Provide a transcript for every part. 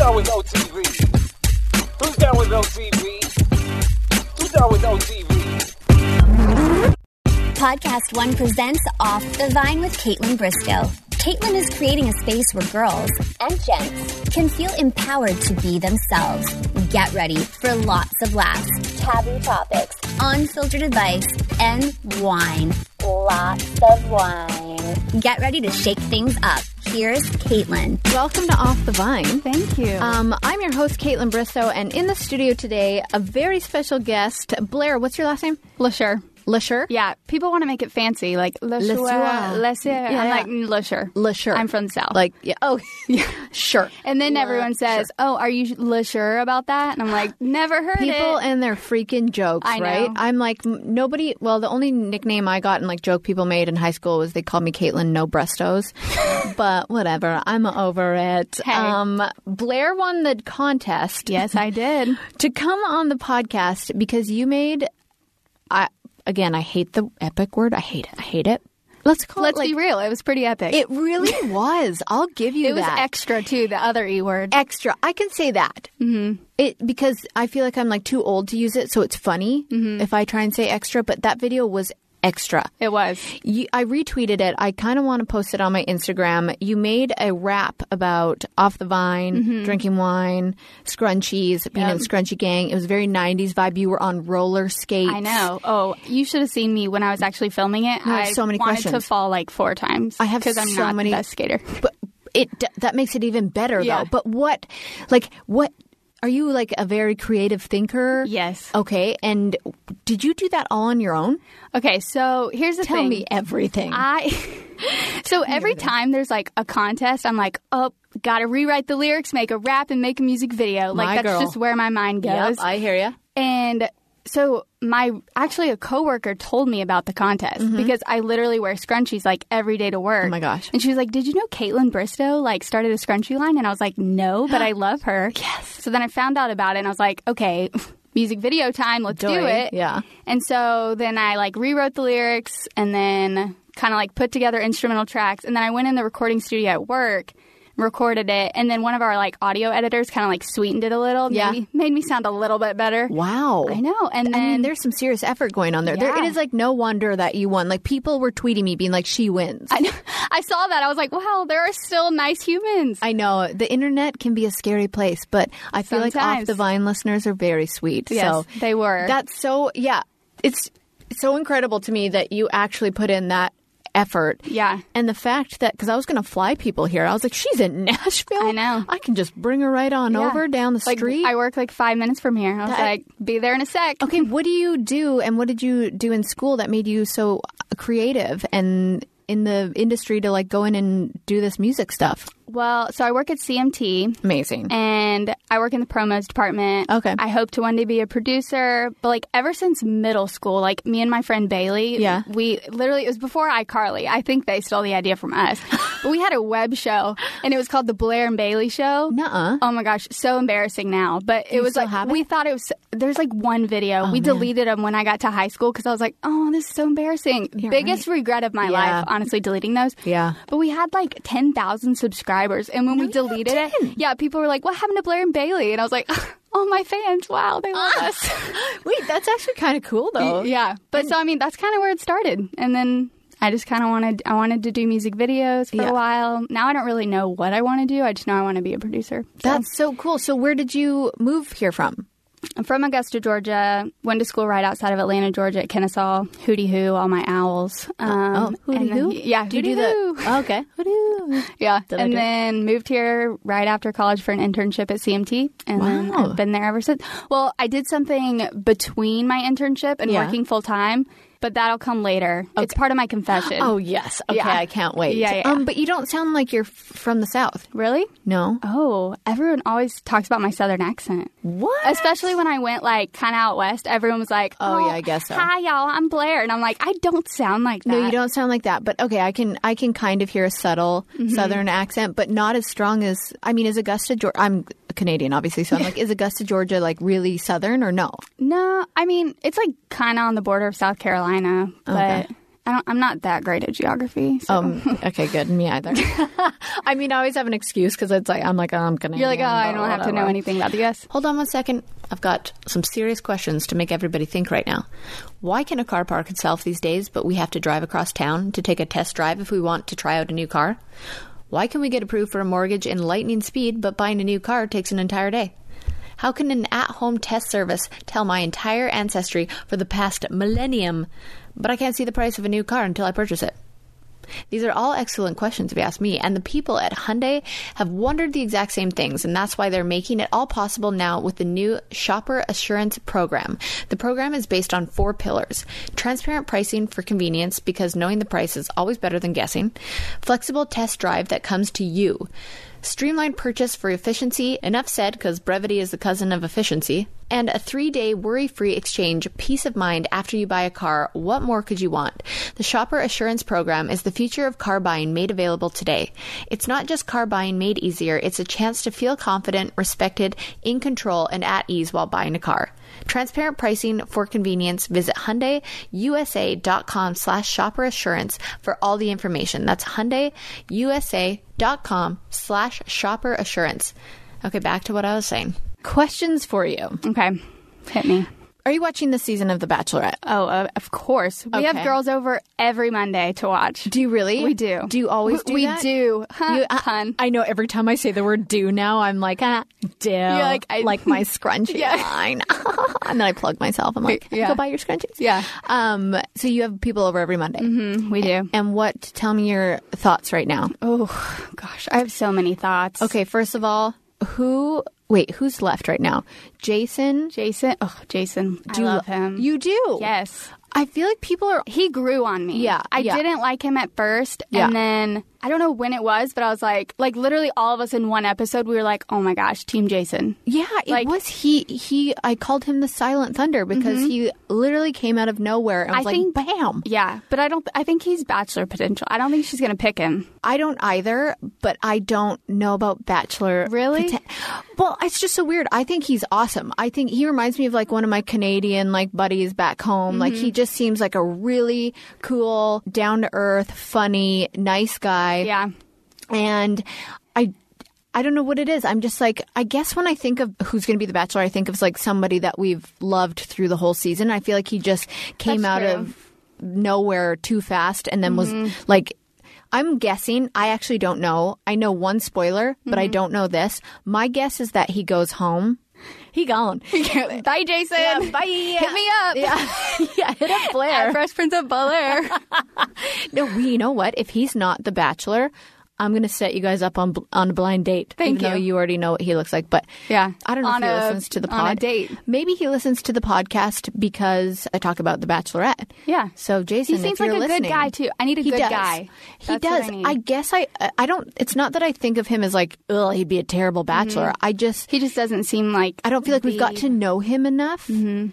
down with OTV? Who's down with OTV? Who's down with OTV? Podcast One presents Off the Vine with Caitlin Bristow. Caitlin is creating a space where girls and gents can feel empowered to be themselves. Get ready for lots of laughs, taboo topics, unfiltered advice, and wine. Lots of wine. Get ready to shake things up. Here's Caitlin. Welcome to Off the Vine. Thank you. I'm your host, Caitlin Bristow, and in the studio today, a very special guest. Blair, what's your last name? Lasher. Lasher? Yeah, people want to make it fancy, like Lasher. I'm like, Lasher. Lasher. I'm from the South. Like, yeah. Oh, yeah. Sure. And then everyone says, oh, are you Lasher about that? And I'm like, never heard People it. and their freaking jokes, I know. right? I'm like, nobody, well, the only nickname I got and like joke people made in high school was they called me Caitlin No Breastos. But whatever, I'm over it. Hey. Blair won the contest. Yes, I did. To come on the podcast because you made, again, I hate the epic word. I hate it. Let's be real. It was pretty epic. It really was. I'll give you that. It was that. extra, too, the other E word. Extra. I can say that. Mm-hmm. Because I feel like I'm like too old to use it, so it's funny if I try and say extra, but that video was extra. It was. I retweeted it. I kind of want to post it on my Instagram. You made a rap about Off the Vine, drinking wine, scrunchies, being in the Scrunchy Gang. It was very 90s vibe. You were on roller skates. I know. Oh, you should have seen me when I was actually filming it. I have so many wanted questions. To fall like 4 times. I have because I'm so not many, the best skater. But that makes it even better, Yeah. though. But what are you like a very creative thinker? Yes. Okay. And did you do that all on your own? Okay, so here's the thing. Tell me everything. So every time there's like a contest, I'm like, oh, gotta rewrite the lyrics, make a rap, and make a music video. Like that's just where my mind goes. Yep, I hear you. And so a coworker told me about the contest because I literally wear scrunchies like every day to work. Oh my gosh. And she was like, did you know Caitlin Bristow like started a scrunchie line? And I was like, no, but I love her. Yes. So then I found out about it and I was like, okay, music video time, let's do it. Yeah. And so then I like rewrote the lyrics and then kind of like put together instrumental tracks. And then I went in the recording studio at work, recorded it, and then one of our like audio editors kind of like sweetened it a little. Yeah. Made me sound a little bit better. Wow. I know. And then, I mean, there's some serious effort going on there. Yeah. It is like no wonder that you won. Like people were tweeting me being like, she wins. I saw that. I was like, wow, there are still nice humans. I know. The internet can be a scary place, but I feel like Off the Vine listeners are very sweet. Yes, so they were. That's so, yeah. It's so incredible to me that you actually put in that effort. Yeah. And the fact that, because I was going to fly people here, I was like, she's in Nashville. I know. I can just bring her right on over down the street. I work like 5 minutes from here. I was like, be there in a sec. Okay, what do you do and what did you do in school that made you so creative and in the industry to like go in and do this music stuff? Well, so I work at CMT. Amazing. And I work in the promos department. Okay. I hope to one day be a producer. But like ever since middle school, like me and my friend Bailey, we literally, it was before iCarly. I think they stole the idea from us. But we had a web show and it was called The Blair and Bailey Show. Nuh-uh. Oh my gosh, so embarrassing now. But it was like, we thought it was, there's like one video. We deleted them when I got to high school because I was like, oh, this is so embarrassing. Yeah, Biggest regret of my life, honestly, deleting those. Yeah. But we had like 10,000 subscribers. And when we deleted it, people were like, what happened to Blair and Bailey? And I was like, oh, my fans, wow, they love us. Wait, that's actually kind of cool, though. Yeah. But so, I mean, that's kind of where it started. And then I just kind of wanted to do music videos for a while. Now I don't really know what I want to do. I just know I want to be a producer. So. That's so cool. So where did you move here from? I'm from Augusta, Georgia. Went to school right outside of Atlanta, Georgia at Kennesaw. Hootie Hoo, all my owls. Hootie Hoo? Yeah, do you do Hoo. that? Oh, okay. Hootie Hoo. Yeah, and then moved here right after college for an internship at CMT, and then I've been there ever since. Well, I did something between my internship and working full time. But that'll come later. Okay. It's part of my confession. Oh, yes. Okay, yeah. I can't wait. Yeah. But you don't sound like you're from the South. Really? No. Oh, everyone always talks about my Southern accent. What? Especially when I went, like, kind of out west. Everyone was like, oh, yeah, I guess so. Hi, y'all, I'm Blair. And I'm like, I don't sound like that. No, you don't sound like that. But, okay, I can kind of hear a subtle Southern accent, but not as strong as, I mean, is Augusta, Georgia, I'm Canadian, obviously, so I'm like, is Augusta, Georgia, like, really Southern or no? No, I mean, it's, like, kind of on the border of South Carolina, but... Okay. I'm not that great at geography. So. Okay, good. Me either. I mean, I always have an excuse because it's like, I'm going to. You're like, I don't have to know anything about the U.S. Hold on one second. I've got some serious questions to make everybody think right now. Why can a car park itself these days, but we have to drive across town to take a test drive if we want to try out a new car? Why can we get approved for a mortgage in lightning speed, but buying a new car takes an entire day? How can an at-home test service tell my entire ancestry for the past millennium, but I can't see the price of a new car until I purchase it? These are all excellent questions if you ask me, and the people at Hyundai have wondered the exact same things, and that's why they're making it all possible now with the new Shopper Assurance Program. The program is based on 4 pillars: transparent pricing for convenience, because knowing the price is always better than guessing; flexible test drive that comes to you; streamlined purchase for efficiency, enough said because brevity is the cousin of efficiency; and a 3-day worry-free exchange, peace of mind after you buy a car. What more could you want? The Shopper Assurance Program is the future of car buying made available today. It's not just car buying made easier, it's a chance to feel confident, respected, in control, and at ease while buying a car. Transparent pricing for convenience. Visit HyundaiUSA.com/Shopper Assurance for all the information. That's HyundaiUSA.com/Shopper Assurance. Okay, back to what I was saying. Questions for you. Okay. Hit me. Are you watching this season of The Bachelorette? Oh, of course. We have girls over every Monday to watch. Do you really? We do. Do you always do that? We do. Hun. I know every time I say the word do now, I'm like, do. You're like my scrunchie. Yeah. Line. And then I plug myself. I'm like, go buy your scrunchies. Yeah. So you have people over every Monday. Mm-hmm, we do. And tell me your thoughts right now. Oh, gosh. I have so many thoughts. Okay, first of all, who's left right now? Jason? Oh, Jason. I love him. You do? Yes. I feel like people are... He grew on me. Yeah. I didn't like him at first. Yeah. And then, I don't know when it was, but I was like literally all of us in one episode, we were like, oh my gosh, Team Jason. Yeah, it was I called him the Silent Thunder because he literally came out of nowhere and was bam. Yeah, but I think he's Bachelor potential. I don't think she's going to pick him. I don't either, but I don't know about Bachelor. Really? Well, it's just so weird. I think he's awesome. I think he reminds me of like one of my Canadian buddies back home. Like he just seems like a really cool, down-to-earth, funny, nice guy. Yeah. And I don't know what it is. I'm just like, I guess when I think of who's going to be the Bachelor, I think of like somebody that we've loved through the whole season. I feel like he just came out of nowhere too fast and then was like, I'm guessing. I actually don't know. I know one spoiler, but I don't know this. My guess is that he goes home. He gone. Bye, Jason. Yeah, bye. Hit me up. Yeah, hit up Blair. Fresh Prince of Bel-Air. No, you know what? If he's not the Bachelor, I'm going to set you guys up on a blind date. Thank you. Even though you already know what he looks like. But yeah, I don't know if he listens to the pod. On a date. Maybe he listens to the podcast because I talk about The Bachelorette. Yeah. So Jason, he seems if you're like a listening, good guy too. I need a good guy. He does. I guess I don't. It's not that I think of him as like, ugh, he'd be a terrible Bachelor. He just doesn't seem like. I don't feel like we've got to know him enough.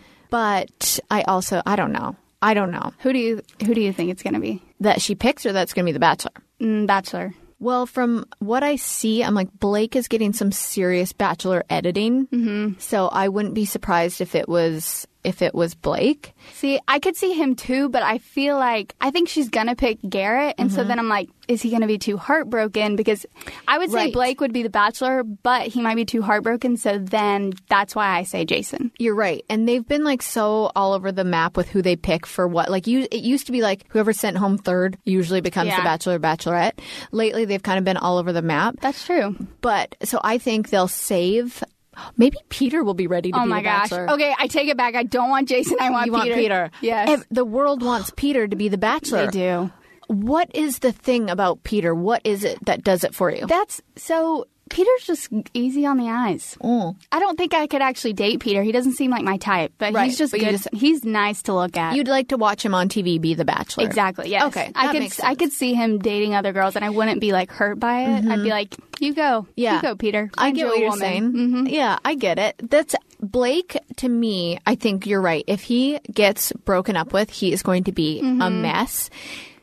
But I don't know. Who do you think it's going to be? That she picks, or that's going to be the Bachelor? Bachelor. Well, from what I see, I'm like, Blake is getting some serious Bachelor editing. So I wouldn't be surprised if it was Blake. See, I could see him too, but I think she's going to pick Garrett. And so then I'm like, is he going to be too heartbroken? Because I would say Blake would be the Bachelor, but he might be too heartbroken. So then that's why I say Jason. You're right. And they've been like so all over the map with who they pick for what. Like it used to be like whoever sent home third usually becomes the Bachelor or Bachelorette. Lately, they've kind of been all over the map. That's true. But so I think they'll save... Maybe Peter will be ready to be the Bachelor. Oh my gosh. Okay, I take it back. I don't want Jason. I want Peter. You want Peter. Yes. The world wants Peter to be the Bachelor. They do. What is the thing about Peter? What is it that does it for you? Peter's just easy on the eyes. I don't think I could actually date Peter. He doesn't seem like my type, but he's just good. He's nice to look at. You'd like to watch him on TV be the Bachelor. Exactly. Yes. Okay. I could see him dating other girls, and I wouldn't be like hurt by it. I'd be like, you go. Yeah. You go, Peter. I get what you're saying. Yeah, I get it. That's Blake. To me, I think you're right. If he gets broken up with, he is going to be a mess.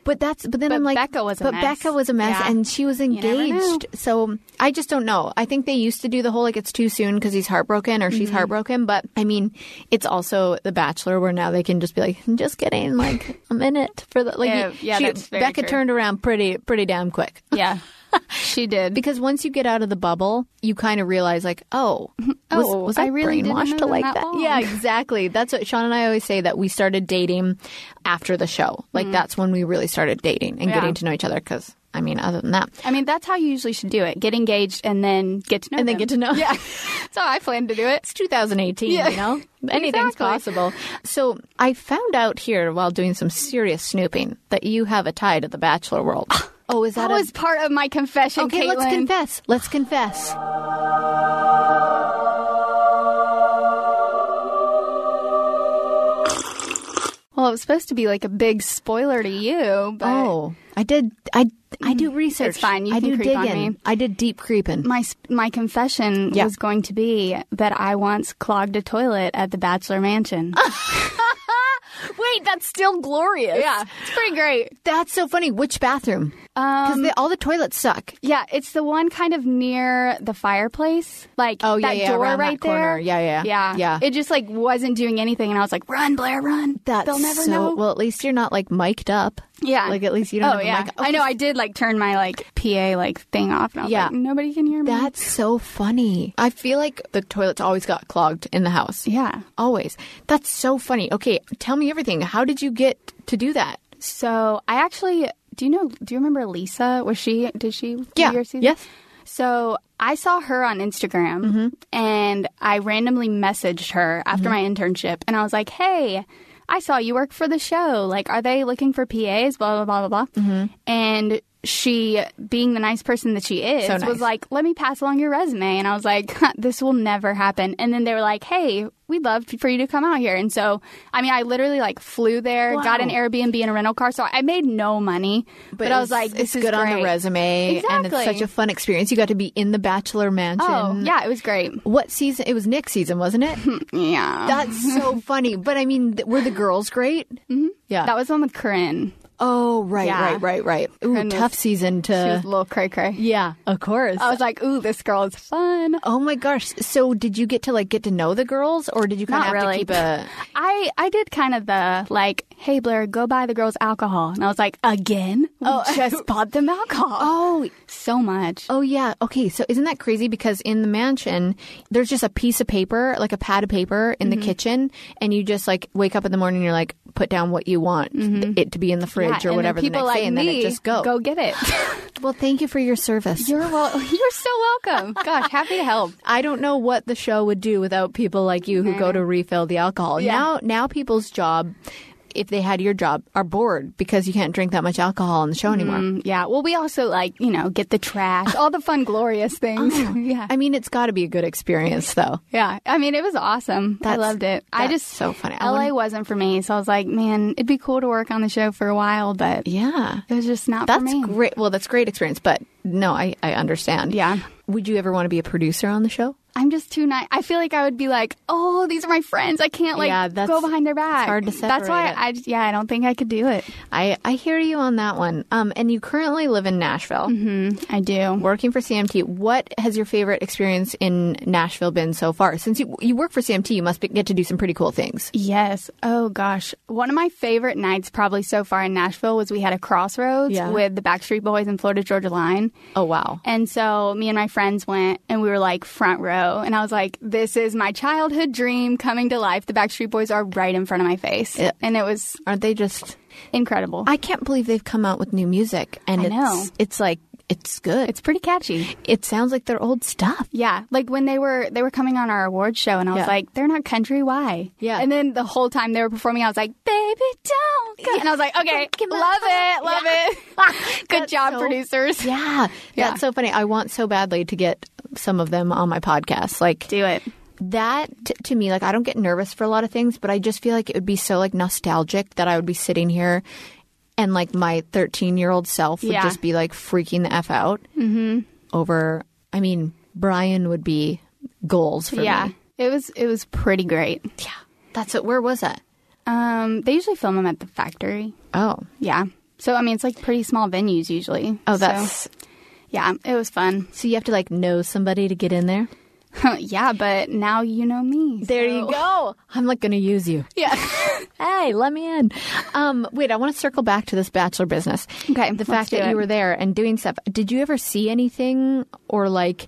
But then I'm like, Becca was a mess. Becca was a mess, and she was engaged. So I just don't know. I think they used to do the whole like it's too soon because he's heartbroken or she's heartbroken. But I mean, it's also The Bachelor where now they can just be like, just kidding, like a minute for the like. That's very Becca true. turned around pretty damn quick. Yeah. She did. Because once you get out of the bubble, you kind of realize like, was I really brainwashed to like that? long. Yeah, exactly. That's what Sean and I always say, that we started dating after the show. Like that's when we really started dating and getting to know each other. Because I mean, other than that, I mean, that's how you usually should do it. Get engaged and then get to know them. then get to know. Yeah. That's how I plan to do it. It's 2018, you know? Anything's Exactly. possible. So I found out here while doing some serious snooping that you have a tie to the Bachelor world. Oh, is that That was part of my confession, Okay, Caitlin. Let's confess. Well, it was supposed to be like a big spoiler to you, but I do research. It's fine. You I can do creep on digging. me. I did deep creeping. my confession was going to be that I once clogged a toilet at the Bachelor Mansion. Wait, that's still glorious. Yeah, it's pretty great. That's so funny. Which bathroom? Because all the toilets suck. Yeah, it's the one kind of near the fireplace. Like Oh, yeah, that yeah, door around right that corner. there. Yeah. It just like wasn't doing anything, and I was like, "Run, Blair, run! That's They'll never so, know." Well, at least you're not like mic'd up. Yeah, Like at least you don't have yeah, a mic. I know. I did like turn my like PA like thing off, and I was Yeah. like, "Nobody can hear me." That's so funny. I feel like the toilets always got clogged in the house. yeah. Always. That's so funny. Okay, tell me everything. How did you get to do that? So I actually do you remember Lisa? Did she do your season? Yes. So I saw her on Instagram and I randomly messaged her after my internship and I was like, "Hey, I saw you work for the show. Like, are they looking for PAs? Blah, blah, blah, blah, blah." And she, being the nice person that she is, So nice. was like, "Let me pass along your resume." And I was like, "This will never happen." And then they were like, "Hey, we'd love for you to come out here." And so, I mean, I literally like flew there, got an Airbnb and a rental car. So I made no money, but I was like, "This it's is good on great." the resume, and it's Exactly. such a fun experience. You got to be in the Bachelor Mansion. Oh, yeah, it was great. What season? It was Nick's season, wasn't it? Yeah. That's so funny. But I mean, were the girls great? Mm-hmm. Yeah. That was the one with Corinne. Oh, right. Ooh, Corinne tough season She was to. a little cray-cray. Yeah, of course. I was like, "Ooh, this girl is fun." Oh my gosh! So did you get to know the girls, or did you kind of Not have really. to keep a? I did kind of the like, "Hey Blair, go buy the girls alcohol," and I was like, "Again? We just bought them alcohol." Oh, So much. oh yeah. Okay, so isn't that crazy? Because in the mansion, there's just a piece of paper, like a pad of paper, in the kitchen, and you just like wake up in the morning, and you're like, put down what you want it to be in the fridge Yeah, or and whatever then the people next like day, and me then it just go get it. Well, thank you for your service. You're so welcome. Gosh, happy to help. I don't know what the show would do without people like you who go to refill the alcohol. Yeah. Now people's job, if they had your job, are bored because you can't drink that much alcohol on the show anymore. Yeah. Well, we also like, get the trash, all the fun, glorious things. Yeah. I mean, it's got to be a good experience, though. Yeah. I mean, it was awesome. I loved it. I That's just so funny. LA wasn't for me, so I was like, man, it'd be cool to work on the show for a while, but Yeah. it was just not That's for me. great. Well, that's great experience, but no, I understand. Yeah. Would you ever want to be a producer on the show? I'm just too nice. I feel like I would be like, "Oh, these are my friends. I can't go behind their back." It's hard to separate That's why it. I don't think I could do it. I hear you on that one. And you currently live in Nashville. I do. Working for CMT, what has your favorite experience in Nashville been so far? Since you work for CMT, you must get to do some pretty cool things. Yes. Oh, gosh. One of my favorite nights probably so far in Nashville was we had a crossroads with the Backstreet Boys and Florida Georgia Line. Oh, wow. And so me and my friends went and we were like front row. And I was like, this is my childhood dream coming to life. The Backstreet Boys are right in front of my face. Yeah. And it was Aren't they just... incredible. I can't believe they've come out with new music. And I know. It's like, it's good. It's pretty catchy. It sounds like their old stuff. Yeah, like when they were coming on our awards show, and I was Yeah. like, they're not country, why? Yeah. And then the whole time they were performing, I was like, baby, don't go. And I was like, okay, love it. Good That's job, so- producers. Yeah. Yeah. That's so funny. I want so badly to get some of them on my podcast. Like, Do it. that to me, like, I don't get nervous for a lot of things, but I just feel like it would be so like nostalgic that I would be sitting here and like my 13-year-old self would Yeah. just be like freaking the F out over, I mean, Brian would be goals for Yeah, me. it was pretty great. Yeah. That's it. Where was that? They usually film them at the factory. Oh, Yeah. So, I mean, it's like pretty small venues usually. Oh, that's... Yeah, it was fun. So you have to like know somebody to get in there? Yeah, but now you know me. There you go. I'm like going to use you. Yeah. Hey, let me in. Wait, I want to circle back to this Bachelor business. Okay. The fact that you were there and doing stuff. Did you ever see anything or like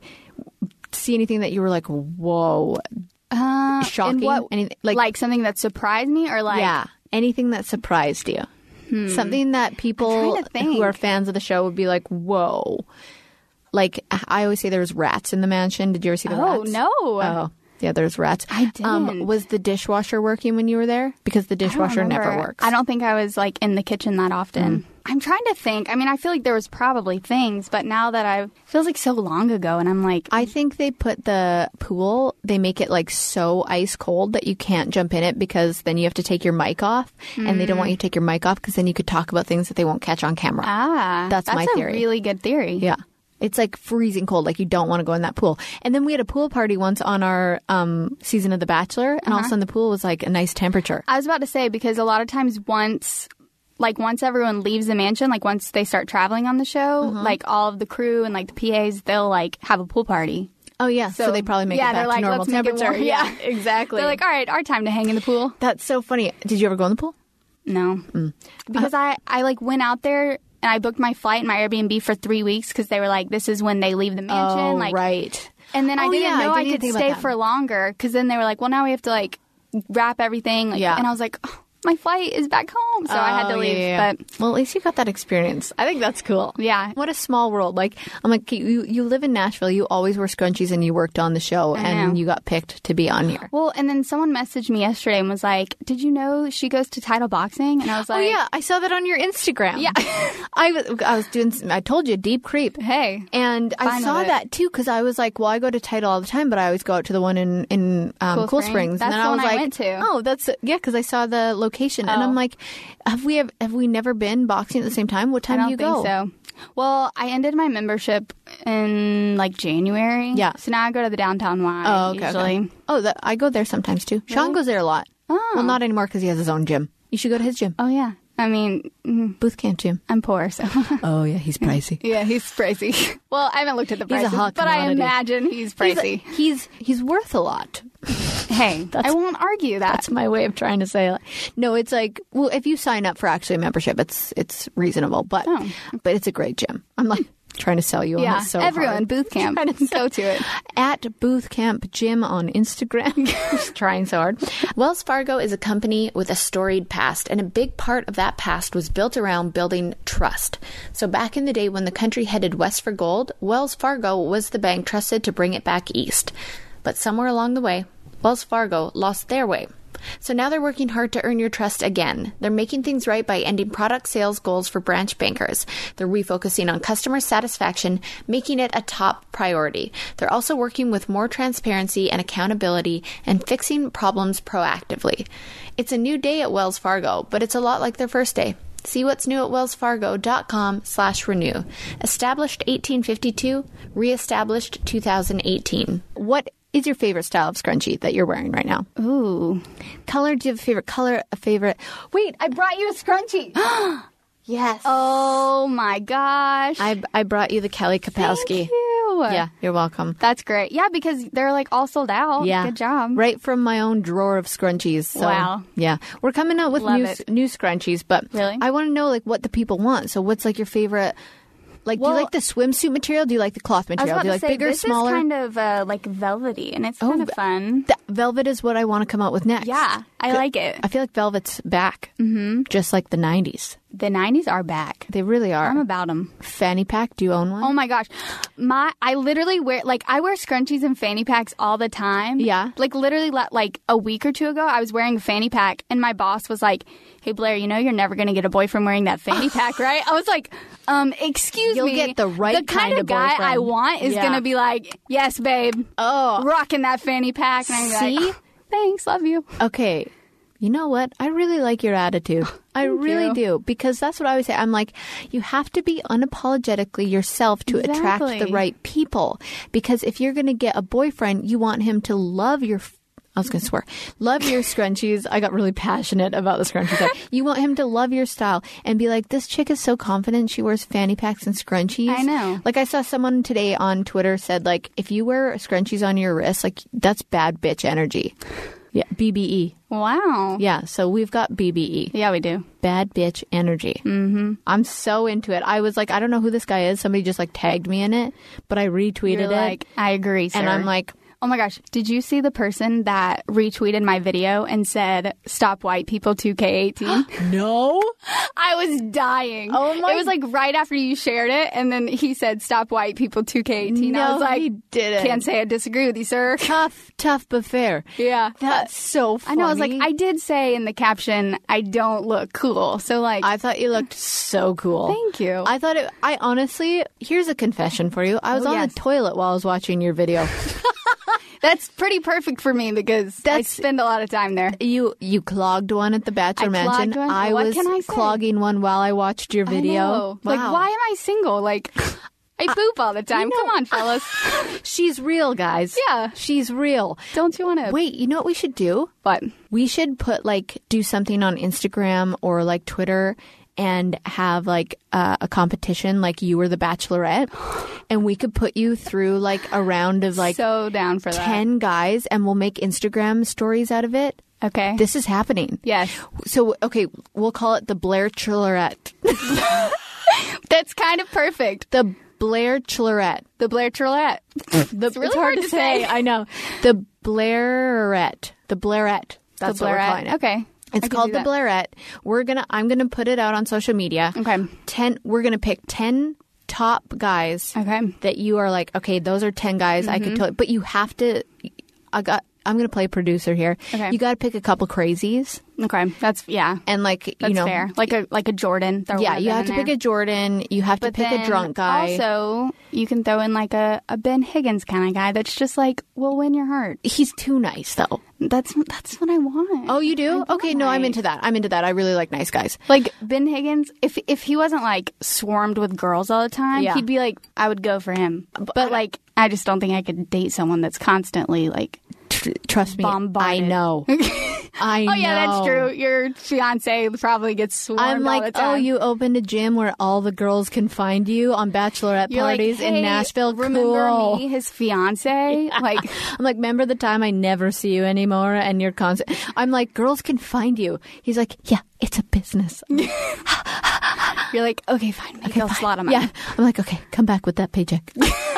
see anything that you were like, whoa, shocking? What, like something that surprised me or like... Yeah, anything that surprised you. Something that people who are fans of the show would be like, whoa. Like, I always say there was rats in the mansion. Did you ever see the rats? Oh, no. Oh, yeah, there's rats. I didn't. Was the dishwasher working when you were there? Because the dishwasher never works. I don't think I was, like, in the kitchen that often. I'm trying to think. I mean, I feel like there was probably things, but now that it feels like so long ago, and I'm like... I think they put the pool, they make it, like, so ice cold that you can't jump in it because then you have to take your mic off, and they don't want you to take your mic off because then you could talk about things that they won't catch on camera. That's my theory. That's a really good theory. Yeah. It's like freezing cold. Like you don't want to go in that pool. And then we had a pool party once on our season of The Bachelor. And all of a sudden the pool was like a nice temperature. I was about to say, because a lot of times once everyone leaves the mansion, like once they start traveling on the show, like all of the crew and like the PAs, they'll like have a pool party. Oh, yeah. So they probably make it back to normal temperature. Yeah, exactly. They're like, all right, our time to hang in the pool. That's so funny. Did you ever go in the pool? No. Because I like went out there and I booked my flight and my Airbnb for 3 weeks because they were like, this is when they leave the mansion. Oh, like, right. And then I didn't know I could stay for longer because then they were like, well, now we have to like wrap everything. Like, and I was like, oh, my flight is back home. So I had to leave. Yeah. But well, at least you got that experience. I think that's cool. Yeah. What a small world. Like, I'm like, you live in Nashville. You always wear scrunchies and you worked on the show and you got picked to be on here. Well, and then someone messaged me yesterday and was like, did you know she goes to Title Boxing? And I was like, oh, yeah. I saw that on your Instagram. Yeah. I told you, deep creep. Hey. And I saw that too because I was like, well, I go to Title all the time, but I always go out to the one in Cool Springs. That's and then the I was one like, I went to. Oh, that's, because I saw the location. And I'm like, have we never been boxing at the same time? What time do you go? I don't think so. Well, I ended my membership in like January. Yeah. So now I go to the Downtown Y usually. Okay. Oh, I go there sometimes too. Really? Sean goes there a lot. Oh. Well, not anymore because he has his own gym. You should go to his gym. Oh, yeah. I mean, Booth Camp Gym. I'm poor, so. Oh, yeah, he's pricey. Yeah, he's pricey. Well, I haven't looked at the prices, but I imagine he's pricey. He's worth a lot. Hey, I won't argue that. That's my way of trying to say it. No, it's like, well, if you sign up for actually a membership, it's reasonable, but it's a great gym. I'm like trying to sell you on it so everyone, hard. Booth Camp, go to it. At Booth Camp Gym on Instagram. Just trying so hard. Wells Fargo is a company with a storied past, and a big part of that past was built around building trust. So back in the day when the country headed west for gold, Wells Fargo was the bank trusted to bring it back east. But somewhere along the way, Wells Fargo lost their way. So now they're working hard to earn your trust again. They're making things right by ending product sales goals for branch bankers. They're refocusing on customer satisfaction, making it a top priority. They're also working with more transparency and accountability and fixing problems proactively. It's a new day at Wells Fargo, but it's a lot like their first day. See what's new at wellsfargo.com/renew. Established 1852, reestablished 2018. What is your favorite style of scrunchie that you're wearing right now? Ooh. Color, do you have a favorite color, a favorite? Wait, I brought you a scrunchie. Yes. Oh my gosh. I brought you the Kelly Kapowski. Thank you. Yeah, you're welcome. That's great. Yeah, because they're like all sold out. Yeah. Good job. Right from my own drawer of scrunchies. So, wow. Yeah. We're coming out with new scrunchies, but really? I want to know like what the people want. So what's like your favorite? Like, do you like the swimsuit material? Do you like the cloth material? Do you like bigger, smaller? This is kind of like velvety, and it's kind of fun. Velvet is what I want to come out with next. Yeah, I like it. I feel like velvet's back, just like the 90s. The 90s are back. They really are. I'm about them. Fanny pack, do you own one? Oh my gosh. I literally wear scrunchies and fanny packs all the time. Yeah. Like literally like a week or two ago, I was wearing a fanny pack and my boss was like, hey Blair, you know you're never going to get a boyfriend wearing that fanny pack, right? I was like, excuse me. You'll get the right kind of guy boyfriend I want is going to be like, yes, babe. Oh. Rocking that fanny pack. And I'm See? Like, oh, thanks, love you. Okay. You know what? I really like your attitude. I really do. Because that's what I always say. I'm like, you have to be unapologetically yourself to attract the right people. Because if you're going to get a boyfriend, you want him to love your I was going to swear. Love your scrunchies. I got really passionate about the scrunchies. You want him to love your style and be like, this chick is so confident. She wears fanny packs and scrunchies. I know. Like I saw someone today on Twitter said, like, if you wear scrunchies on your wrist, like that's bad bitch energy. Yeah, BBE. Wow. Yeah, so we've got BBE. Yeah, we do. Bad bitch energy. Mm-hmm. I'm so into it. I was like, I don't know who this guy is. Somebody just like tagged me in it, but I retweeted You're like, it. I agree, sir. And I'm like, oh my gosh, did you see the person that retweeted my video and said, stop white people 2K18? no. I was dying. Oh my. It was like right after you shared it, and then he said, stop white people 2K18. No, I was like, he didn't. Can't say I disagree with you, sir. Tough but fair. Yeah. That's so funny. I know. I was like, I did say in the caption, I don't look cool. So like, I thought you looked so cool. Thank you. I honestly, here's a confession for you. I was on the toilet while I was watching your video. That's pretty perfect for me because I spend a lot of time there. You clogged one at the Bachelor Mansion. One? I what was can I say? clogging one while I watched your video. I know. Wow. Like, why am I single? Like, I poop all the time. Come on, fellas. She's real, guys. Yeah. She's real. Don't you want to? Wait, you know what we should do? What? We should do something on Instagram or like Twitter and have like a competition like you were the Bachelorette, and we could put you through like a round of like so down for 10 guys, and we'll make Instagram stories out of it. Okay. This is happening. Yes. So, okay, we'll call it the Blair Chillerette. That's kind of perfect. The Blair Chillerette. The Blair Chillerette. It's really hard to say. I know. The Blairette. The Blairette. That's what we're calling it. Okay. It's called the Blairette. I'm gonna put it out on social media. Okay. We're gonna pick 10 top guys. Okay. That you are like, okay, those are 10 guys I could tell, but you have to. I'm gonna play producer here. Okay. You got to pick a couple crazies. Okay. That's and like that's fair. Like a Jordan. Yeah, you have to pick a Jordan. You have to pick a drunk guy. Also, you can throw in like a Ben Higgins kind of guy that's just like will win your heart. He's too nice though. That's what I want. Oh, you do? Okay, no, I'm into that. I really like nice guys. Like Ben Higgins, if he wasn't like swarmed with girls all the time, he'd be like, I would go for him. But like, I just don't think I could date someone that's constantly like. Trust me, bombarded. I know. I know. Oh yeah, that's true. Your fiance probably gets swarmed I'm like, all the time. oh, you opened a gym where all the girls can find you on bachelorette parties in Nashville. Remember cool. me, his fiance? Like, I'm like, remember the time I never see you anymore and you're constant. I'm like, girls can find you. He's like, yeah, it's a business. You're like, okay, fine. Maybe I'll slot him out. Yeah. I'm like, okay, come back with that paycheck.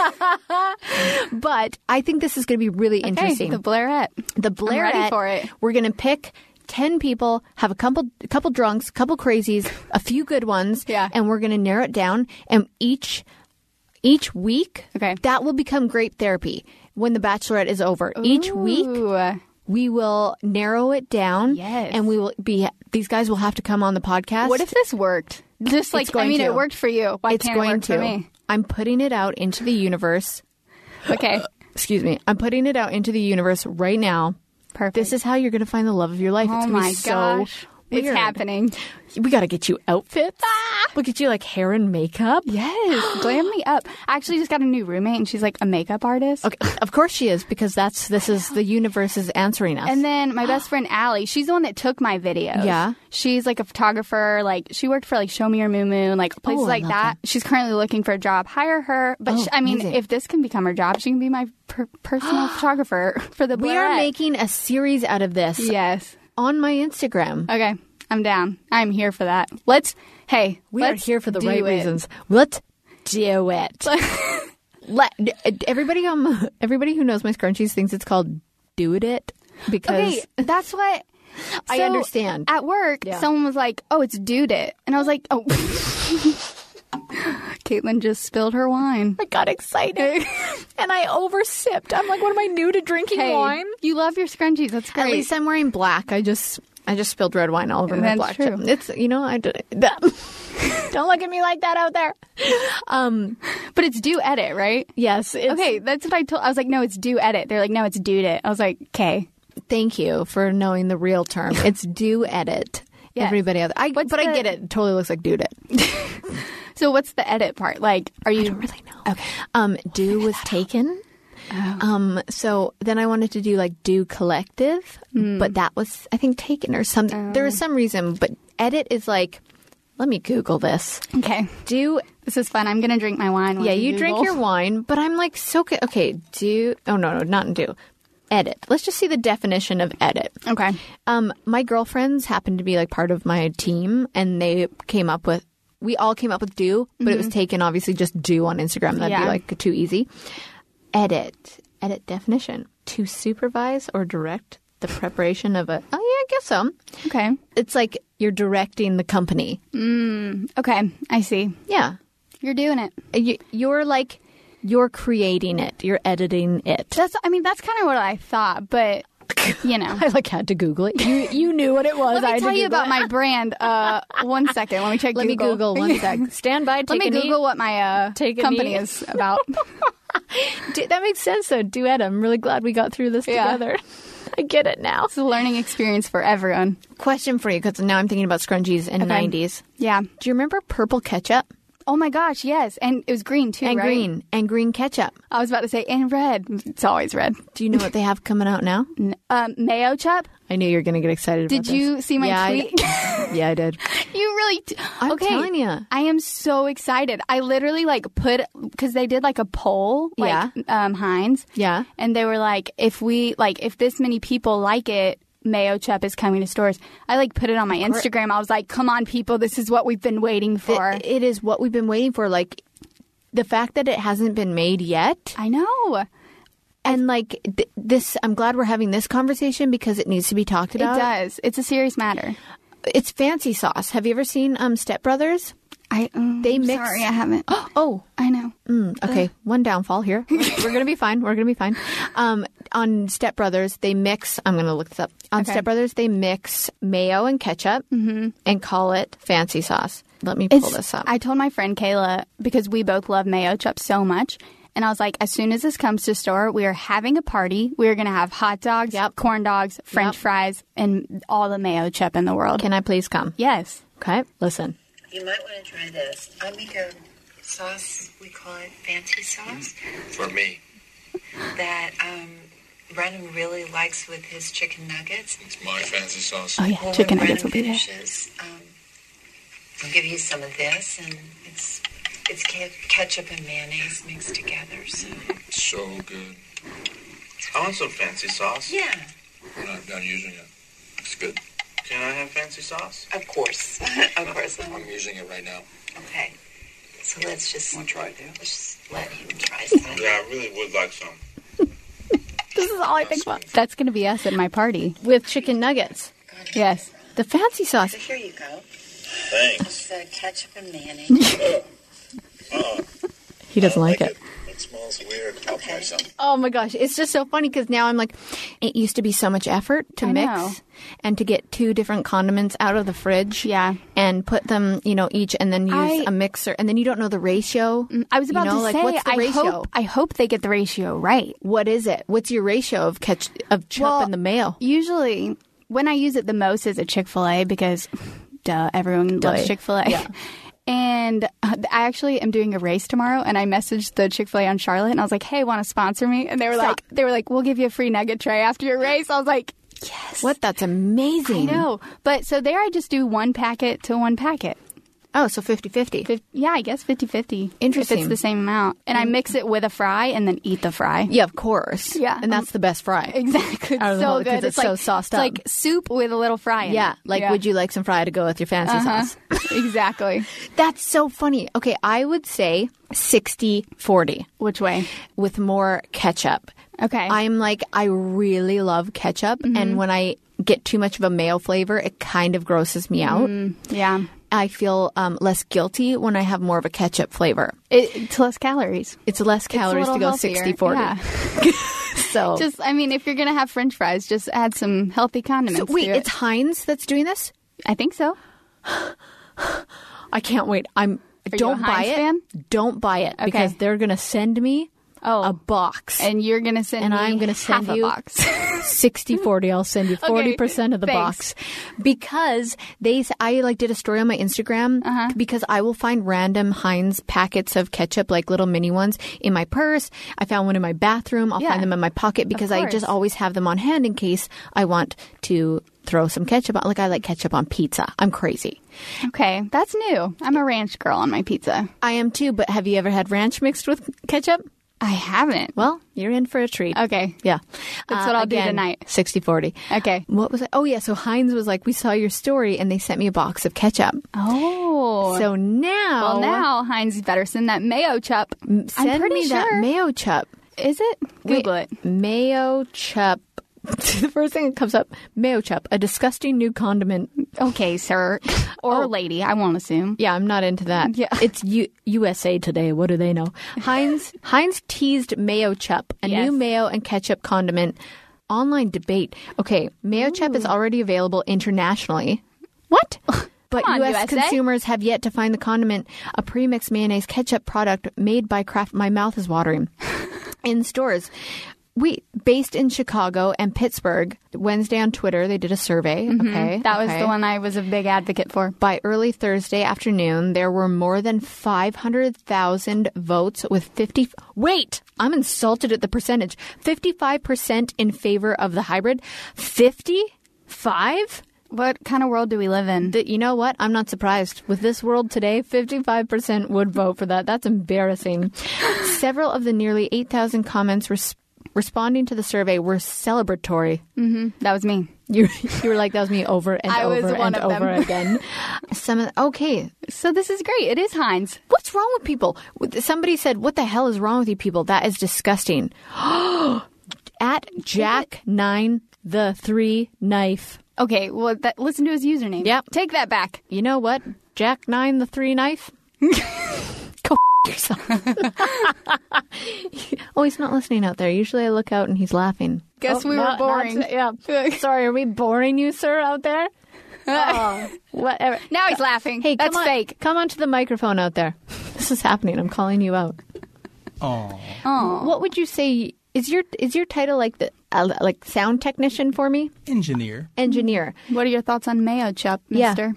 But I think this is going to be really interesting. The Blairette. The Blairette. I'm ready for it. We're going to pick 10 people, have a couple drunks, couple crazies, a few good ones, and we're going to narrow it down. And each week, that will become great therapy when the Bachelorette is over. Ooh. Each week, we will narrow it down. Yes. And these guys will have to come on the podcast. What if this worked? Just like, it worked for you. Why can't it work for me? I'm putting it out into the universe. Okay. Excuse me. I'm putting it out into the universe right now. Perfect. This is how you're going to find the love of your life. Oh it's my gosh. It's happening. We got to get you outfits. Look at you like hair and makeup. Yes. Glam me up. I actually just got a new roommate and she's like a makeup artist. Okay. Of course she is because this is the universe is answering us. And then my best friend Allie, she's the one that took my videos. Yeah. She's like a photographer. Like she worked for like Show Me Your Moo Moo, like places like that. She's currently looking for a job. Hire her. But if this can become her job, she can be my personal photographer for the Blairette. We are making a series out of this. Yes. On my Instagram. Okay. I'm down. I'm here for that. We are here for the right reasons. Let's do it. Everybody who knows my scrunchies thinks it's called Do It because that's what I understand. At work, someone was like, "Oh, it's Dude It," and I was like, "Oh." Caitlin just spilled her wine. I got excited and I oversipped. I'm like, what am I new to drinking wine? You love your scrunchies. That's great. At least I'm wearing black. I just spilled red wine all over my black. True. It's don't look at me like that out there. But it's Do Edit, right? Yes. Okay, that's what I told. I was like, no, it's Do Edit. They're like, no, it's Dude It. I was like, okay. Thank you for knowing the real term. It's Do Edit. Yes. Everybody else. I get it. It totally looks like Dude It. So what's the edit part? Like, are you? I don't really know. Okay. Do was taken. So then I wanted to do like Do Collective, but that was, I think, taken or something. There was some reason, but Edit is like, let me Google this. Okay. This is fun. I'm going to drink my wine. Yeah, you drink your wine, but I'm like, okay, not Do. Edit. Let's just see the definition of edit. Okay. My girlfriends happened to be like part of my team, and we all came up with Do, but it was taken obviously just Do on Instagram. That'd be like too easy. Edit definition: to supervise or direct the preparation of a. Oh yeah, I guess so. Okay. It's like you're directing the company. Okay, I see. Yeah, you're doing it. You're creating it. You're editing it. That's kind of what I thought, but you know, I had to Google it. You knew what it was. Let me tell you about my brand. 1 second. Let me check. Let me Google 1 sec. Stand by. Let me Google what my company is about. That makes sense, though. Duet. I'm really glad we got through this together. I get it now. It's a learning experience for everyone. Question for you, because now I'm thinking about scrunchies in the 90s. Yeah. Do you remember purple ketchup? Oh my gosh, yes. And it was green too, and right? And green ketchup. I was about to say, and red. It's always red. Do you know what they have coming out now? Mayo chup. I knew you were going to get excited about this. Did you see my tweet? Yeah, I did. You really I'm telling you. I am so excited. I literally because they did like a poll, Heinz. Yeah. And they were like, if this many people like it, Mayo chup is coming to stores. I put it on my Instagram. I was like, come on, people, this is what we've been waiting for. It is what we've been waiting for. Like, the fact that it hasn't been made yet. I know. And this, I'm glad we're having this conversation because it needs to be talked about. It does. It's a serious matter. It's fancy sauce. Have you ever seen Step Brothers? They mix. Sorry, I haven't. Oh, I know. Okay, one downfall here. We're gonna be fine. We're gonna be fine. On Step Brothers, they mix. I'm gonna look this up. On Step Brothers, they mix mayo and ketchup and call it fancy sauce. Let me pull this up. I told my friend Kayla, because we both love mayo chup so much, and I was like, as soon as this comes to store, we are having a party. We are gonna have hot dogs, corn dogs, French fries, and all the mayo chup in the world. Can I please come? Yes. Okay. Listen. You might want to try this. I make a sauce, we call it fancy sauce. For me. That Brennan really likes with his chicken nuggets. It's my fancy sauce. Oh, yeah. Well, chicken when nuggets will be there. Finishes, I'll give you some of this, and it's ketchup and mayonnaise mixed together. So good. I want some fancy sauce. Yeah. I'm not done using it. It's good. Can I have fancy sauce? Of course. Of course. I'm using it right now. Okay. So let's just... Want to try it, Dan? Let's just let him try some. Yeah, I really would like some. This is all I think about. That's going to be us at my party. With chicken nuggets. Yes. The fancy sauce. So here you go. Thanks. It's ketchup and mayonnaise. He doesn't like it. It smells weird. I'll try some. Oh my gosh. It's just so funny because now I'm like, it used to be so much effort to mix and to get 2 different condiments out of the fridge. Yeah. And put them, each and then use a mixer. And then you don't know the ratio. I was about to say, what's the ratio? I hope they get the ratio right. What is it? What's your ratio of chup and the mayo? Usually, when I use it the most is at Chick-fil-A because, everyone loves Chick-fil-A. Yeah. And I actually am doing a race tomorrow, and I messaged the Chick-fil-A on Charlotte, and I was like, "Hey, want to sponsor me?" And they were like, "We'll give you a free nugget tray after your race." I was like, "Yes!" What? That's amazing. I know, but so there I just do 1 packet to 1 packet. Oh, so 50-50. Yeah, I guess 50-50. Interesting. If it's the same amount. And I mix it with a fry and then eat the fry. Yeah, of course. Yeah. And that's the best fry. Exactly. It's so good. It's so sauced up. It's like soup with a little fry in it. Would you like some fry to go with your fancy sauce? Exactly. That's so funny. Okay, I would say 60-40. Which way? With more ketchup. Okay. I really love ketchup. And when I get too much of a mayo flavor, it kind of grosses me out. Yeah. I feel less guilty when I have more of a ketchup flavor. It's less calories. It's less calories to go 60-40. Yeah. So if you're going to have French fries, just add some healthy condiments. So wait, to it. it's Heinz that's doing this? I think so. I can't wait. Don't buy it. Fan? Don't buy it because they're going to send me a box. And you're going to send and me I'm going to send half you a box. 60-40. I'll send you 40% of the box. Because I like did a story on my Instagram because I will find random Heinz packets of ketchup, like little mini ones, in my purse. I found one in my bathroom. I'll find them in my pocket because I just always have them on hand in case I want to throw some ketchup on. Like I like ketchup on pizza. I'm crazy. Okay, that's new. I'm a ranch girl on my pizza. I am too, but have you ever had ranch mixed with ketchup? I haven't. Well, you're in for a treat. Okay. Yeah. That's what I'll do tonight. 60-40. Okay. What was it? Oh, yeah. So Heinz was like, we saw your story, and they sent me a box of ketchup. Oh. So now... Well, now Heinz better send that mayo chup. Send me that mayo chup. Is it? Google it. Mayo chup. The first thing that comes up, mayo chup, a disgusting new condiment. Okay, sir. Or lady, I won't assume. Yeah, I'm not into that. Yeah. It's USA Today. What do they know? Heinz teased mayo chup, a new mayo and ketchup condiment. Online debate. Okay, mayo chup is already available internationally. What? But U.S. consumers have yet to find the condiment, a pre-mixed mayonnaise ketchup product made by Kraft. My mouth is watering. In stores. Based in Chicago and Pittsburgh, Wednesday on Twitter, they did a survey. Okay. That was the one I was a big advocate for. By early Thursday afternoon, there were more than 500,000 votes with Wait! I'm insulted at the percentage. 55% in favor of the hybrid. 55? What kind of world do we live in? You know what? I'm not surprised. With this world today, 55% would vote for that. That's embarrassing. Several of the nearly 8,000 comments responding to the survey were celebratory. Mm-hmm. That was me. You were like, that was me over and over and over again. Okay. So this is great. It is Heinz. What's wrong with people? Somebody said, what the hell is wrong with you people? That is disgusting. At Jack9 the 3 knife. Okay, well, listen to his username. Yep. Take that back. You know what? Jack9 the 3 knife? Go yourself. Oh, he's not listening out there. Usually I look out and he's laughing. Guess we were boring. Yeah. Sorry, are we boring you, sir, out there? Oh, whatever. Now he's laughing. Hey, that's fake. Come onto the microphone out there. This is happening. I'm calling you out. Oh. What would you say is your title like the like sound technician for me? Engineer. What are your thoughts on mayo chup, mister?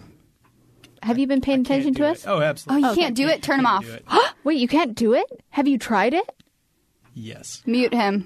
Have you been paying attention to us? Oh, absolutely. Oh, you can't do it? Turn him off. Wait, you can't do it? Have you tried it? Yes. Mute him.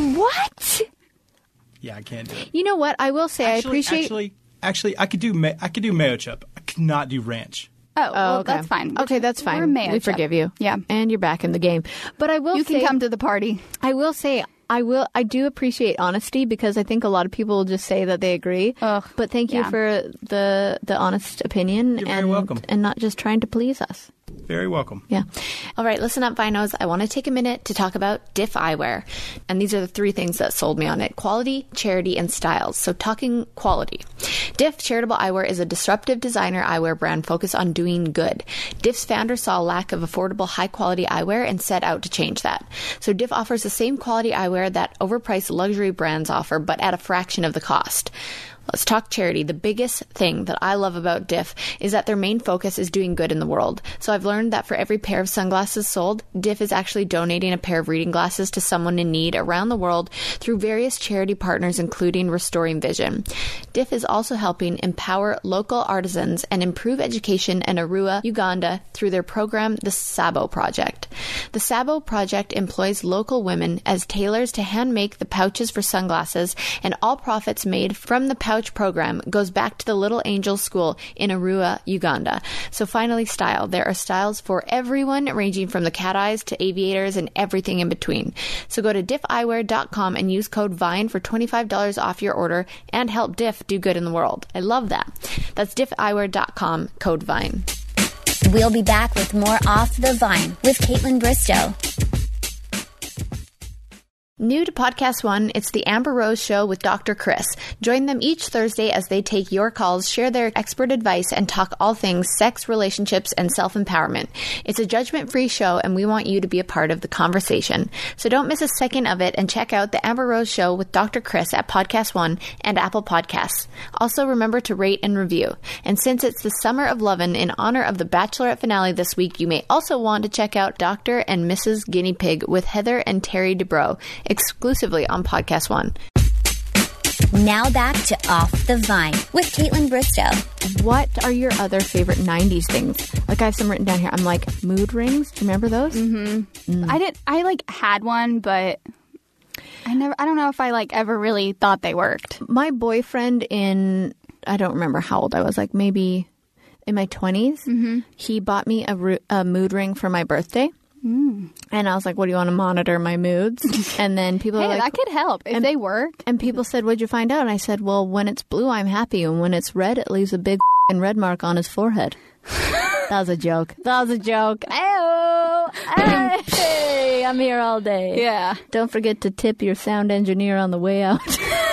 What? Yeah, I can't do it. You know what? I will say I appreciate... Actually, I could do mayo chup. I cannot do ranch. Oh, well, okay. that's fine. Okay, that's fine. We're mayo we chup. forgive you. Yeah. And you're back in the game. But I will say... You can come to the party. I will say... I do appreciate honesty because I think a lot of people will just say that they agree. Ugh, but thank you for the honest opinion. You're very welcome. And not just trying to please us. Very welcome. Yeah. All right, listen up, Vinos. I want to take a minute to talk about Diff Eyewear. And these are the 3 things that sold me on it. Quality, charity, and styles. So talking quality. Diff Charitable Eyewear is a disruptive designer eyewear brand focused on doing good. Diff's founder saw a lack of affordable, high-quality eyewear and set out to change that. So Diff offers the same quality eyewear that overpriced luxury brands offer, but at a fraction of the cost. Let's talk charity. The biggest thing that I love about Diff is that their main focus is doing good in the world. So I've learned that for every pair of sunglasses sold, Diff is actually donating a pair of reading glasses to someone in need around the world through various charity partners, including Restoring Vision. Diff is also helping empower local artisans and improve education in Arua, Uganda through their program, the Sabo Project. The Sabo Project employs local women as tailors to hand make the pouches for sunglasses, and all profits made from the pouch program goes back to the Little Angels School in Arua, Uganda. So finally, style. There are styles for everyone, ranging from the cat eyes to aviators and everything in between. So go to diffeyewear.com and use code VINE for $25 off your order and help Diff do good in the world. I love that. That's diffeyewear.com, code VINE. We'll be back with more Off the Vine with Caitlin Bristow. New to Podcast One, it's the Amber Rose Show with Dr. Chris. Join them each Thursday as they take your calls, share their expert advice, and talk all things sex, relationships, and self-empowerment. It's a judgment-free show, and we want you to be a part of the conversation. So don't miss a second of it, and check out the Amber Rose Show with Dr. Chris at Podcast One and Apple Podcasts. Also, remember to rate and review. And since it's the Summer of Lovin' in honor of the Bachelorette finale this week, you may also want to check out Dr. and Mrs. Guinea Pig with Heather and Terry Dubrow, exclusively on Podcast One. Now back to Off the Vine with Caitlin Bristow. What are your other favorite 90s things? Like, I have some written down here. I'm like, mood rings. Do you remember those? Mm-hmm. I had one, but I don't know if I ever really thought they worked. My boyfriend I don't remember how old I was, like maybe in my 20s, he bought me a mood ring for my birthday. And I was like, what do you want to monitor my moods? And then people are like, that could help if they work. And people said, what'd you find out? And I said, well, when it's blue, I'm happy. And when it's red, it leaves a big red mark on his forehead. That was a joke. Hey, I'm here all day. Yeah. Don't forget to tip your sound engineer on the way out.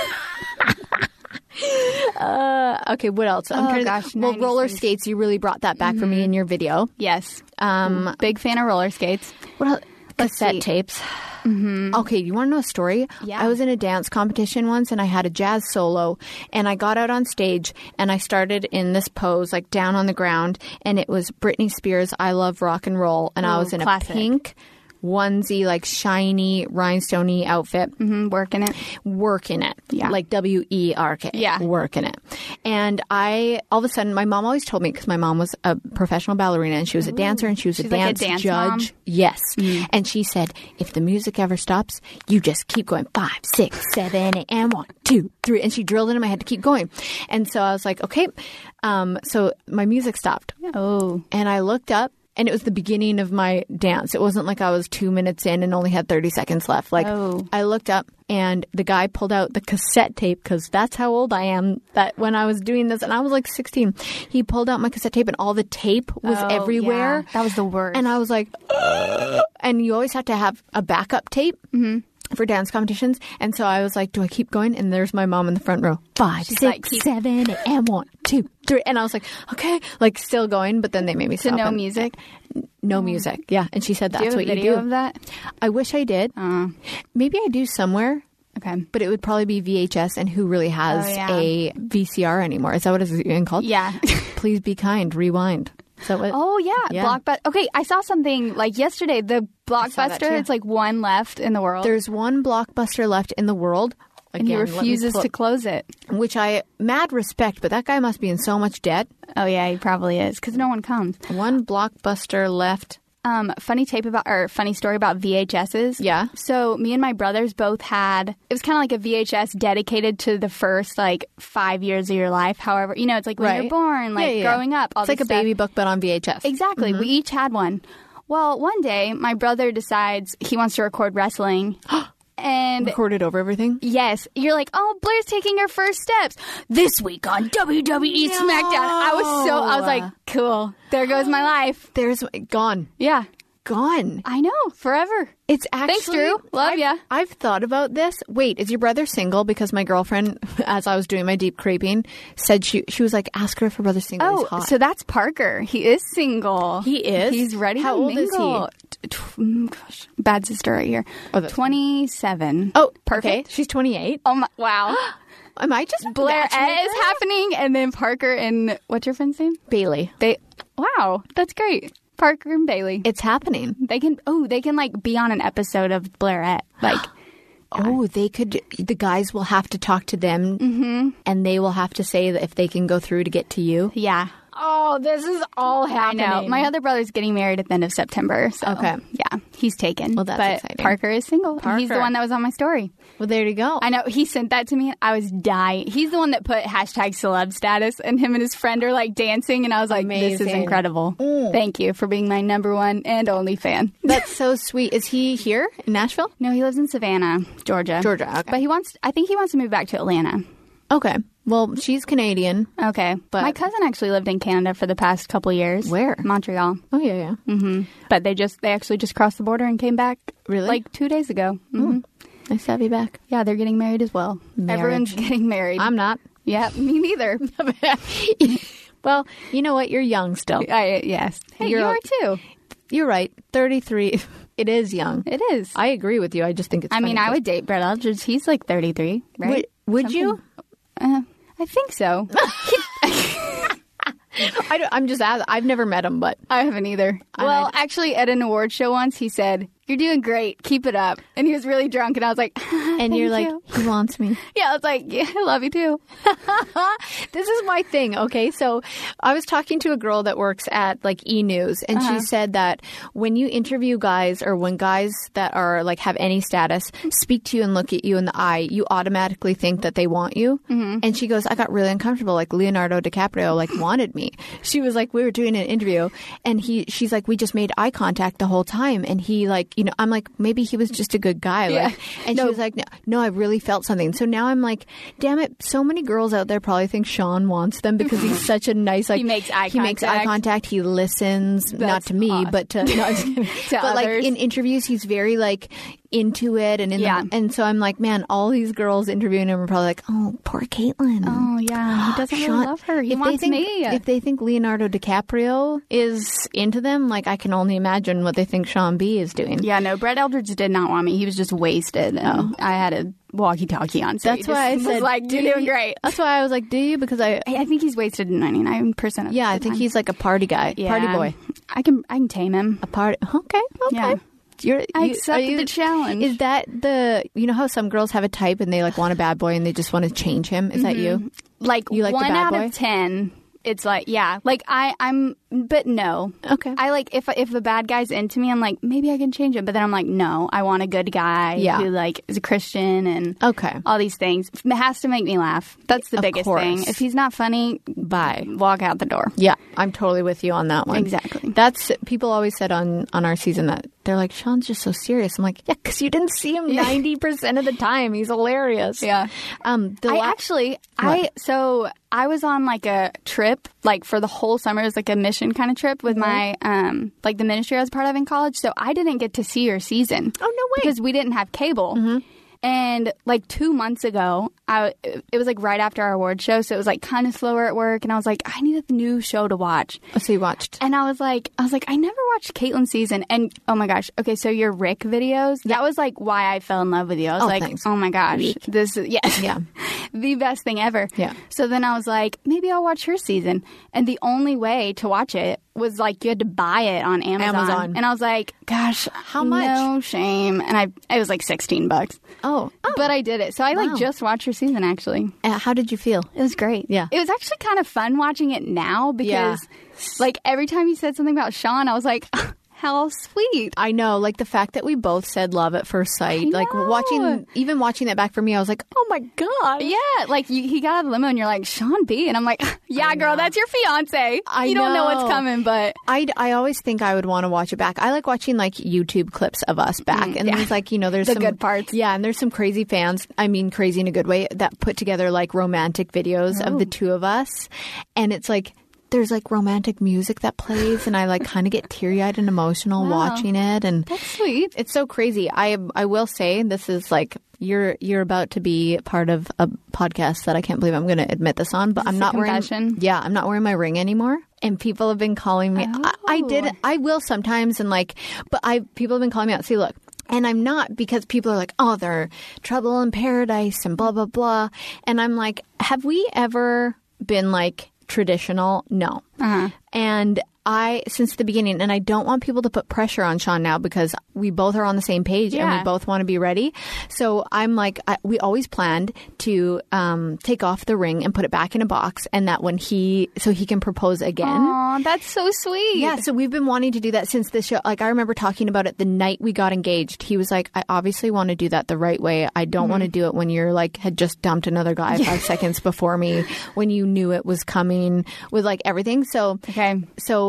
Okay, what else? Well, roller skates, you really brought that back for me in your video. Yes. Big fan of roller skates. What else? Cassette tapes. Mm-hmm. Okay, you want to know a story? Yeah. I was in a dance competition once, and I had a jazz solo, and I got out on stage, and I started in this pose, like down on the ground, and it was Britney Spears' I Love Rock and Roll, and I was in classic. A pink onesie, like shiny, rhinestone-y outfit. Mm-hmm, working it. Yeah. Like W-E-R-K. Yeah. Working it. And all of a sudden, my mom always told me, because my mom was a professional ballerina, and she was a dancer, and she was a dance like a dance judge. Mom? Yes. Mm-hmm. And she said, if the music ever stops, you just keep going 5, 6, 7, 8, and 1, 2, 3. And she drilled into my head to keep going. And so I was like, okay. So my music stopped. Oh. And I looked up. And it was the beginning of my dance. It wasn't like I was 2 minutes in and only had 30 seconds left. I looked up and the guy pulled out the cassette tape, because that's how old I am, that when I was doing this, and I was like 16, he pulled out my cassette tape and all the tape was everywhere. Yeah. That was the worst. And I was like, and you always have to have a backup tape. Mm-hmm. For dance competitions. And so I was like, do I keep going? And there's my mom in the front row. 5, 6, 7, and 1, 2, 3. And I was like, okay, like still going. But then they made me stop. So no music? No music. Yeah. And she said, that's what you do. Do you have a video of that? I wish I did. Maybe I do somewhere. Okay. But it would probably be VHS, and who really has a VCR anymore? Is that what it's even called? Yeah. Please be kind. Rewind. Is that what? Oh, yeah. Blockbuster. Okay, I saw something like yesterday. The Blockbuster, it's like one left in the world. There's one Blockbuster left in the world. Again, and he refuses to close it. Which I mad respect, but that guy must be in so much debt. Oh, yeah, he probably is, because no one comes. One Blockbuster left. Funny story about VHSs. Yeah. So me and my brothers both had, it was kind of like a VHS dedicated to the first 5 years of your life. However, it's like when you're born, growing up. All it's like a baby book, but on VHS. Exactly. Mm-hmm. We each had one. Well, one day my brother decides he wants to record wrestling. And recorded over everything? Yes. You're like, oh, Blair's taking her first steps this week on WWE SmackDown. I was like, cool. There goes my life. There's gone. Yeah. Gone. I know. Forever. It's actually... Thanks, Drew. Love ya. I've thought about this. Wait, is your brother single? Because my girlfriend, as I was doing my deep creeping, said she was like, ask her if her brother's single. He's hot. So that's Parker. He is single. He is? He's ready How to old mingle. Is he? Gosh, bad sister right here. 27. Oh, perfect. Okay. She's 28. Oh, my, wow. Am I just Blair is happening, and then Parker and what's your friend's name? Bailey. Wow, that's great. Parker and Bailey. It's happening. They can be on an episode of Blairette. They could. The guys will have to talk to them, and they will have to say that if they can go through to get to you. Yeah. Oh, this is all happening. I know. My other brother's getting married at the end of September. So, okay. Yeah, he's taken. Well, that's exciting. Parker is single. He's the one that was on my story. Well, there you go. I know. He sent that to me. I was dying. He's the one that put #celeb status, and him and his friend are dancing, and I was like, amazing. This is incredible. Thank you for being my number one and only fan. That's so sweet. Is he here in Nashville? No, he lives in Savannah, Georgia. Okay. But I think he wants to move back to Atlanta. Okay. Well, she's Canadian. Okay. But my cousin actually lived in Canada for the past couple years. Where? Montreal. Oh, yeah. Mm-hmm. But they actually just crossed the border and came back. Really? 2 days ago. Mm-hmm. Nice to have you back. Yeah, they're getting married as well. Marriage. Everyone's getting married. I'm not. Yeah, me neither. Well, you know what? You're young still. Yes. Hey, you are too. You're right. 33. It is young. It is. I agree with you. I just think it's funny. I would date Brett Eldredge. He's like 33, right? Would you? I think so. I'm just asking. I've never met him, but I haven't either. Well, actually, at an award show once, he said, "You're doing great. Keep it up." And he was really drunk, and I was like, and you're like, he wants me. Yeah, I was like, yeah, I love you too. This is my thing. Okay, so I was talking to a girl that works at like E! News, and she said that when you interview guys, or when guys that are like have any status speak to you and look at you in the eye, you automatically think that they want you. Mm-hmm. And she goes, I got really uncomfortable. Like Leonardo DiCaprio like wanted me. She was like, we were doing an interview, and she's like, we just made eye contact the whole time, and he like, you know, I'm like, maybe he was just a good guy. Yeah. Like, and she was like, no, I really felt something. So now I'm like, damn it, so many girls out there probably think Sean wants them because he's such a nice, like, he makes eye contact. He listens, not to me, but to, no, but others. Like in interviews, he's very like into it, and and so I'm like, man, all these girls interviewing him are probably like, oh, poor Caitlin. Oh yeah, he doesn't really love her. He wants me. If they think Leonardo DiCaprio is into them, like I can only imagine what they think Sean B is doing. Yeah, no, Brett Eldredge did not want me. He was just wasted. And I had a walkie-talkie on. So that's why I said, like, you're doing great. That's why I was like, do you? Because I think he's wasted 99% of the time. Yeah, I think he's like a party guy, party boy. I can tame him. A party. Okay. Yeah. I accepted the challenge. Is that you know how some girls have a type and they like want a bad boy and they just want to change him? Is that you? Like, you like 1 the bad out boy? of 10. It's like, yeah, like but no. Okay. I like, if the bad guy's into me, I'm like, maybe I can change him. But then I'm like, no, I want a good guy who like is a Christian and all these things. It has to make me laugh. That's the biggest thing. If he's not funny, bye. Walk out the door. Yeah, I'm totally with you on that one. Exactly. That's, people always said on our season that they're like, Sean's just so serious. I'm like, yeah, because you didn't see him 90% of the time. He's hilarious. Yeah. I was on like a trip, like for the whole summer. It was like a mission kind of trip with my, like the ministry I was part of in college. So I didn't get to see your season. Oh, no way. Because we didn't have cable. Mm-hmm. And like 2 months ago, it was like right after our award show. So it was like kind of slower at work. And I was like, I need a new show to watch. Oh, so you watched. And I was like, I never watched Caitlin's season. And oh my gosh. Okay. So your Rick videos, that was like why I fell in love with you. I was like, thanks. oh my gosh, this is, the best thing ever. Yeah. So then I was like, maybe I'll watch her season. And the only way to watch it was like you had to buy it on Amazon. And I was like, gosh, how much? No shame. And it was like $16. Oh. But I did it. So I like just watched her season actually. How did you feel? It was great. Yeah. It was actually kind of fun watching it now because like every time you said something about Sean, I was like, how sweet. I know, like the fact that we both said love at first sight. Like watching that back for me, I was like, oh my God. Yeah, like he got out of the limo and you're like, Sean B. And I'm like, yeah, girl, that's your fiance. You don't know what's coming, but. I always think I would want to watch it back. I like watching like YouTube clips of us back. And there's like, you know, there's some good parts. Yeah, and there's some crazy fans, I mean crazy in a good way, that put together like romantic videos of the two of us. And it's like, there's like romantic music that plays and I like kind of get teary-eyed and emotional watching it, and that's sweet. It's so crazy. I will say this is like you're about to be part of a podcast that I can't believe I'm going to admit this on, but I'm not wearing I'm not wearing my ring anymore, and people have been calling me. I will sometimes, and like, but people have been calling me out. See, look. And I'm not, because people are like, oh, they're trouble in paradise and blah blah blah, and I'm like, have we ever been like traditional? No. And since the beginning, and I don't want people to put pressure on Sean now because we both are on the same page and we both want to be ready. So I'm like, we always planned to take off the ring and put it back in a box, and that when he can propose again. Aw, that's so sweet. Yeah, so we've been wanting to do that since this show. Like I remember talking about it the night we got engaged. He was like, I obviously want to do that the right way. I don't want to do it when you're like had just dumped another guy 5 seconds before me, when you knew it was coming with like everything. So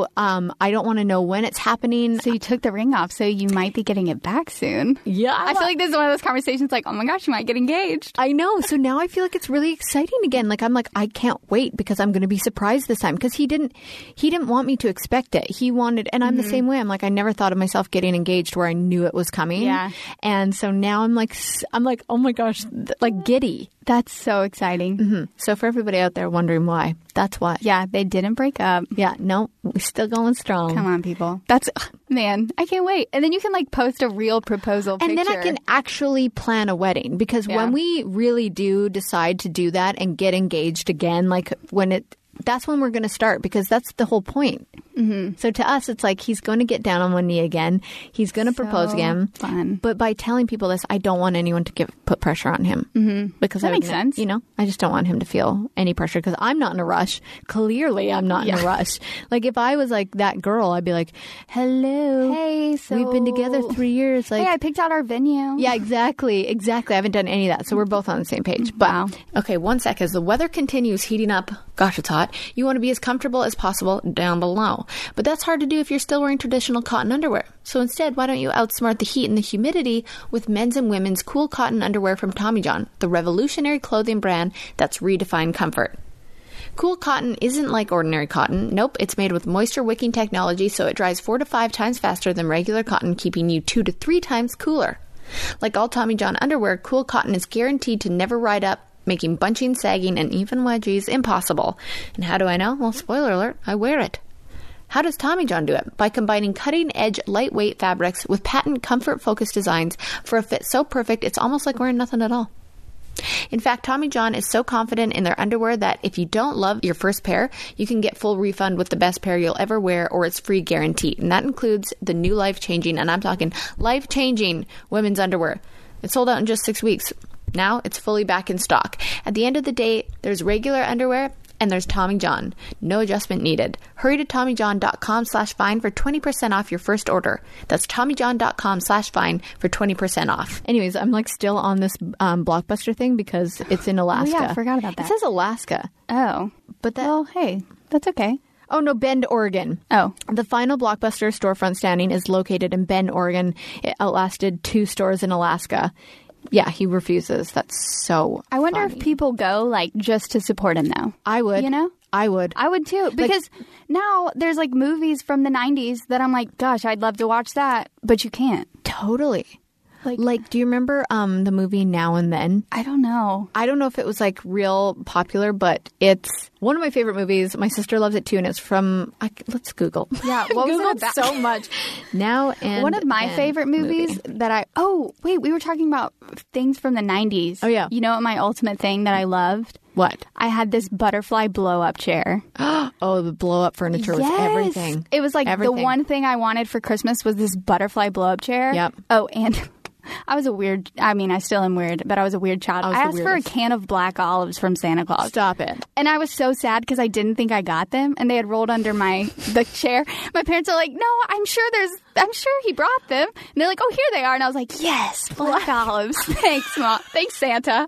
I don't want to know when it's happening. So you took the ring off, so you might be getting it back soon. Yeah. I feel like this is one of those conversations like, oh my gosh, you might get engaged. I know. So now I feel like it's really exciting again. Like, I'm like, I can't wait because I'm going to be surprised this time. Because he didn't want me to expect it. He wanted, and I'm the same way. I'm like, I never thought of myself getting engaged where I knew it was coming. Yeah. And so now I'm like, oh my gosh, like giddy. That's so exciting. Mm-hmm. So for everybody out there wondering why, that's why. Yeah, they didn't break up. Yeah, no, we're still going strong. Come on, people. That's, man, I can't wait. And then you can like post a real proposal picture. And then I can actually plan a wedding because when we really do decide to do that and get engaged again, like that's when we're going to start because that's the whole point. Mm-hmm. So to us, it's like he's going to get down on one knee again. He's going to propose again. Fun. But by telling people this, I don't want anyone to put pressure on him. Mm-hmm. Because that makes sense. You know, I just don't want him to feel any pressure because I'm not in a rush. Clearly, I'm not in a rush. Like if I was like that girl, I'd be like, hello. Hey, so we've been together 3 years. Like, hey, I picked out our venue. Yeah, exactly. I haven't done any of that. So we're both on the same page. But, wow. Okay, one sec. As the weather continues heating up, gosh, it's hot. You want to be as comfortable as possible down below. But that's hard to do if you're still wearing traditional cotton underwear. So instead, why don't you outsmart the heat and the humidity with men's and women's cool cotton underwear from Tommy John, the revolutionary clothing brand that's redefined comfort. Cool cotton isn't like ordinary cotton. Nope, it's made with moisture-wicking technology, so it dries 4 to 5 times faster than regular cotton, keeping you 2 to 3 times cooler. Like all Tommy John underwear, cool cotton is guaranteed to never ride up, making bunching, sagging, and even wedgies impossible. And how do I know? Well, spoiler alert, I wear it. How does Tommy John do it? By combining cutting-edge, lightweight fabrics with patent comfort-focused designs for a fit so perfect it's almost like wearing nothing at all. In fact, Tommy John is so confident in their underwear that if you don't love your first pair, you can get full refund with the best pair you'll ever wear or its free guarantee. And that includes the new life-changing, and I'm talking life-changing, women's underwear. It sold out in just 6 weeks. Now it's fully back in stock. At the end of the day, there's regular underwear and there's Tommy John. No adjustment needed. Hurry to TommyJohn.com/fine for 20% off your first order. That's TommyJohn.com/fine for 20% off. Anyways, I'm like still on this Blockbuster thing because it's in Alaska. Oh, yeah, I forgot about that. It says Alaska. Oh. But that... Well, hey, that's okay. Oh, no, Bend, Oregon. Oh. The final Blockbuster storefront standing is located in Bend, Oregon. It outlasted 2 stores in Alaska. Yeah, he refuses. That's so I wonder funny. if people go, like, just to support him, though. I would. You know? I would. I would, too. Because now there's, like, movies from the 90s that I'm like, gosh, I'd love to watch that. But you can't. Totally. Like, do you remember the movie Now and Then? I don't know. I don't know if it was, like, real popular, but it's one of my favorite movies. My sister loves it, too, and it's from... let's Google. Yeah, what was Googled it about? So much. Now and One of my Then favorite movies that I... Oh, wait, we were talking about things from the 90s. Oh, yeah. You know what my ultimate thing that I loved? What? I had this butterfly blow-up chair. Oh, the blow-up furniture was everything. It was like everything. The one thing I wanted for Christmas was this butterfly blow-up chair. Yep. Oh, and... I was a weird, I mean, I still am weird, but I was a weird child. I asked for a can of black olives from Santa Claus. Stop it. And I was so sad because I didn't think I got them and they had rolled under the chair. My parents are like, no, I'm sure he brought them. And they're like, oh, here they are. And I was like, yes, black olives. Thanks, Mom. Thanks, Santa.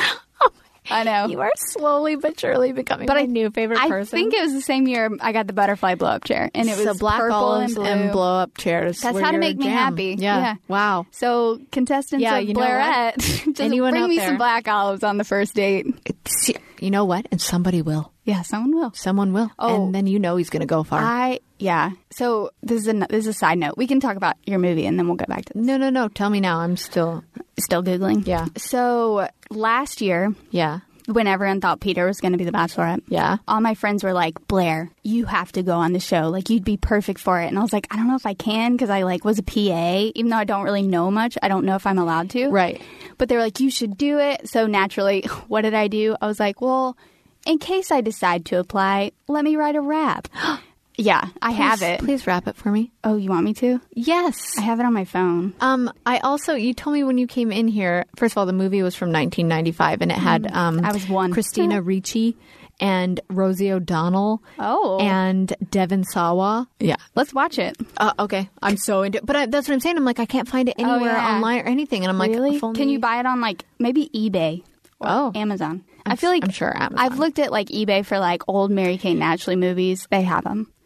I know. You are slowly but surely becoming my new favorite person. I think it was the same year I got the butterfly blow-up chair. And it was black purple olives and blow-up chairs. That's how to make me happy. Yeah. Wow. So contestants of Blairette, just bring me some black olives on the first date. You know what? And somebody will. Yeah, someone will. Someone will. Oh. And then you know he's going to go far. Yeah. So this is a side note. We can talk about your movie and then we'll get back to this. No. Tell me now. I'm still Googling. Yeah. So last year. Yeah. When everyone thought Peter was going to be the Bachelorette. Yeah. All my friends were like, Blair, you have to go on the show. Like, you'd be perfect for it. And I was like, I don't know if I can because I was a PA. Even though I don't really know much, I don't know if I'm allowed to. Right. But they were like, you should do it. So naturally, what did I do? I was like, well, in case I decide to apply, let me write a rap. Yeah, I have it. Please rap it for me. Oh, you want me to? Yes. I have it on my phone. You told me when you came in here, first of all, the movie was from 1995 and it had I was one. Christina Ricci and Rosie O'Donnell. Oh. And Devon Sawa. Yeah. Let's watch it. Okay. I'm so into it. But that's what I'm saying. I'm like, I can't find it anywhere online or anything. And I'm like, really? Can you buy it on maybe eBay or Amazon? I feel like I'm sure Amazon. I've looked at eBay for old Mary-Kate and Ashley movies. They have them.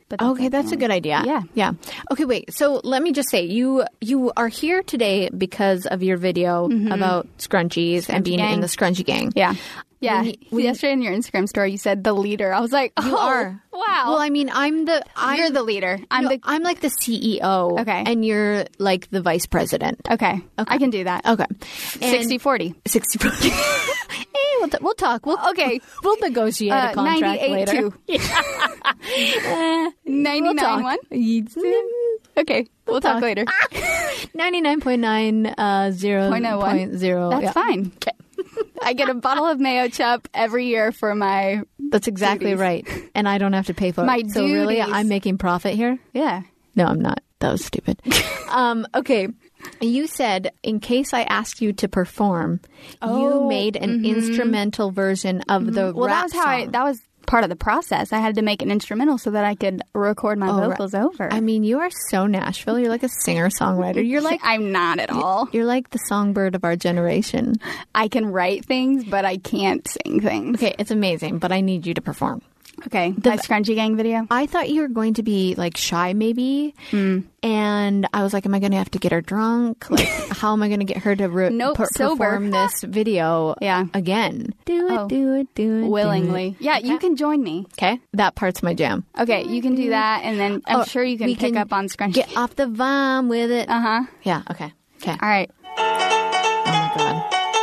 But okay, that's a good idea. Yeah. Yeah. Okay, wait. So let me just say, you are here today because of your video about scrunchies and being in the scrunchie gang. Yeah. Yeah. Yesterday in your Instagram story, you said the leader. I was like, oh, you are. Wow. Well, I mean, you're the leader. I'm like the CEO. Okay. And you're like the vice president. Okay. I can do that. Okay. 60-40. 60-40. Hey, we'll talk. We'll negotiate a contract 98-2. later. 99-1. Okay. We'll talk later. 99.90.0. That's fine. Okay. I get a bottle of Mayo Chup every year for my That's exactly duties. right. And I don't have to pay for My it. So really, duties. I'm making profit here? Yeah. No, I'm not. That was stupid. Okay. You said, in case I asked you to perform, you made an instrumental version of the rap song. That was part of the process. I had to make an instrumental so that I could record my vocals over. I mean, you are so Nashville. You're like a singer-songwriter. You're like... I'm not at all. You're like the songbird of our generation. I can write things, but I can't sing things. Okay, it's amazing, but I need you to perform. Okay, my Scrunchy Gang video. I thought you were going to be like shy maybe. And I was like, am I going to have to get her drunk? Like, how am I going to get her to perform this video again? Do it. Willingly. Yeah, you can join me. Okay, that part's my jam. Okay, you can do that, and then I'm sure you can pick up on Scrunchy. Get off the vine with it. Uh-huh. Yeah, okay. All right. Oh my God.